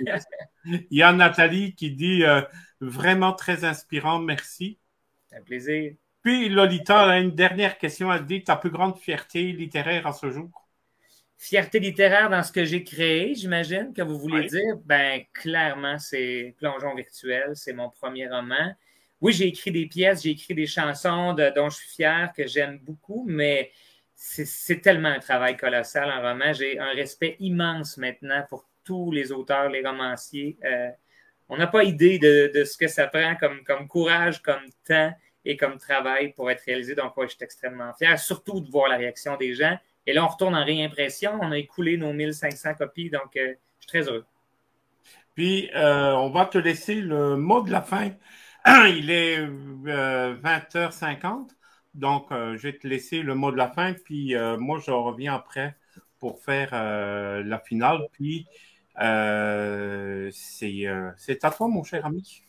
Il y a Nathalie qui dit euh, vraiment très inspirant, merci. C'est un plaisir. Puis Lolita a une dernière question. Elle dit ta plus grande fierté littéraire à ce jour? Fierté littéraire dans ce que j'ai créé, j'imagine que vous voulez Oui. dire. Ben, clairement, c'est Plongeon virtuel, c'est mon premier roman. Oui, j'ai écrit des pièces, j'ai écrit des chansons de, dont je suis fier, que j'aime beaucoup, mais c'est, c'est tellement un travail colossal en roman. J'ai un respect immense maintenant pour tous les auteurs, les romanciers. Euh, on n'a pas idée de, de ce que ça prend comme, comme courage, comme temps et comme travail pour être réalisé. Donc, ouais, je suis extrêmement fier, surtout de voir la réaction des gens. Et là, on retourne en réimpression. On a écoulé nos mille cinq cents copies, donc euh, je suis très heureux. Puis, euh, on va te laisser le mot de la fin. Il est euh, vingt heures cinquante, donc euh, je vais te laisser le mot de la fin. Puis, euh, moi, je reviens après pour faire euh, la finale. Puis, euh, c'est, euh, c'est à toi, mon cher ami.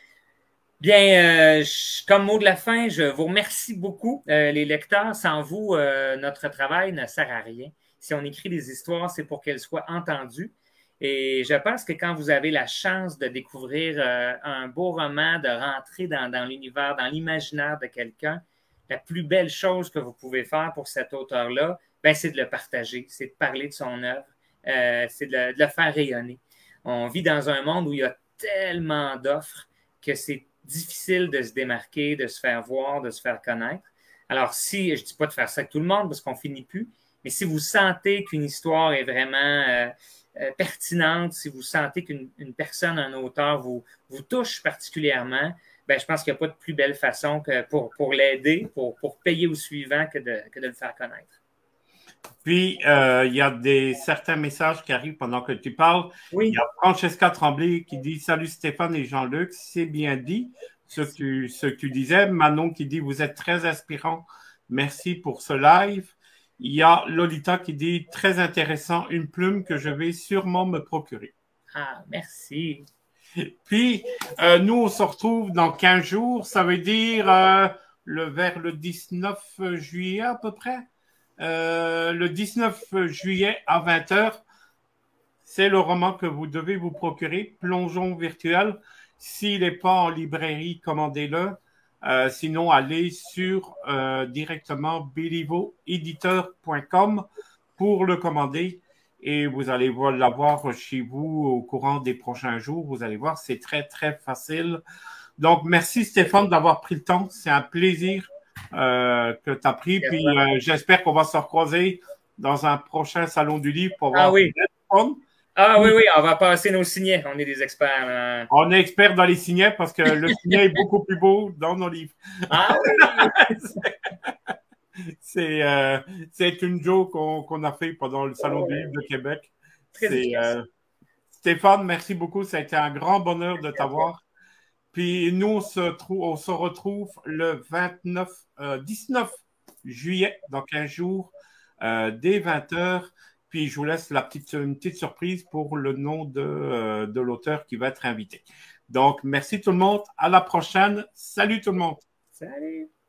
Bien, euh, je, comme mot de la fin, je vous remercie beaucoup, euh, les lecteurs. Sans vous, euh, notre travail ne sert à rien. Si on écrit des histoires, c'est pour qu'elles soient entendues. Et je pense que quand vous avez la chance de découvrir euh, un beau roman, de rentrer dans, dans l'univers, dans l'imaginaire de quelqu'un, la plus belle chose que vous pouvez faire pour cet auteur-là, ben, c'est de le partager, c'est de parler de son œuvre, euh, c'est de le, de le faire rayonner. On vit dans un monde où il y a tellement d'offres que c'est difficile de se démarquer, de se faire voir, de se faire connaître. Alors, si, je ne dis pas de faire ça avec tout le monde parce qu'on finit plus, mais si vous sentez qu'une histoire est vraiment euh, euh, pertinente, si vous sentez qu'une une personne, un auteur vous, vous touche particulièrement, ben, je pense qu'il n'y a pas de plus belle façon que pour, pour l'aider, pour, pour payer au suivant que de, que de le faire connaître. Puis, euh, il y a des, certains messages qui arrivent pendant que tu parles. Oui. Il y a Francesca Tremblay qui dit « Salut Stéphane et Jean-Luc, c'est bien dit ce que, tu, ce que tu disais. » Manon qui dit « Vous êtes très inspirant Merci pour ce live. Il y a Lolita qui dit « Très intéressant, une plume que je vais sûrement me procurer. » Ah, merci. Puis, euh, nous, on se retrouve dans quinze jours. Ça veut dire euh, le, vers le dix-neuf juillet à peu près. Euh, le dix-neuf juillet à vingt heures. C'est le roman que vous devez vous procurer, Plongeon virtuel. S'il n'est pas en librairie, commandez-le. Euh, sinon, allez sur euh, directement béliveau éditeur point com pour le commander et vous allez l'avoir chez vous au courant des prochains jours. Vous allez voir, c'est très, très facile. Donc, merci Stéphane d'avoir pris le temps. C'est un plaisir euh, que tu as pris. Puis, euh, j'espère qu'on va se recroiser dans un prochain salon du livre pour voir. Ah oui. Ah oui, oui, on va passer nos signets. On est des experts. Là. On est experts dans les signets parce que le signet est beaucoup plus beau dans nos livres. Ah oui! c'est, euh, c'est une joke qu'on, qu'on a fait pendant le Salon oh, du livre de Québec. C'est, euh, Stéphane, merci beaucoup. Ça a été un grand bonheur de t'avoir. Puis nous, on se, trou- on se retrouve le vingt-neuf, euh, dix-neuf juillet, dans quinze jours, euh, dès vingt heures. Puis je vous laisse la petite, une petite surprise pour le nom de, euh, de l'auteur qui va être invité. Donc, merci tout le monde. À la prochaine. Salut tout le monde. Salut.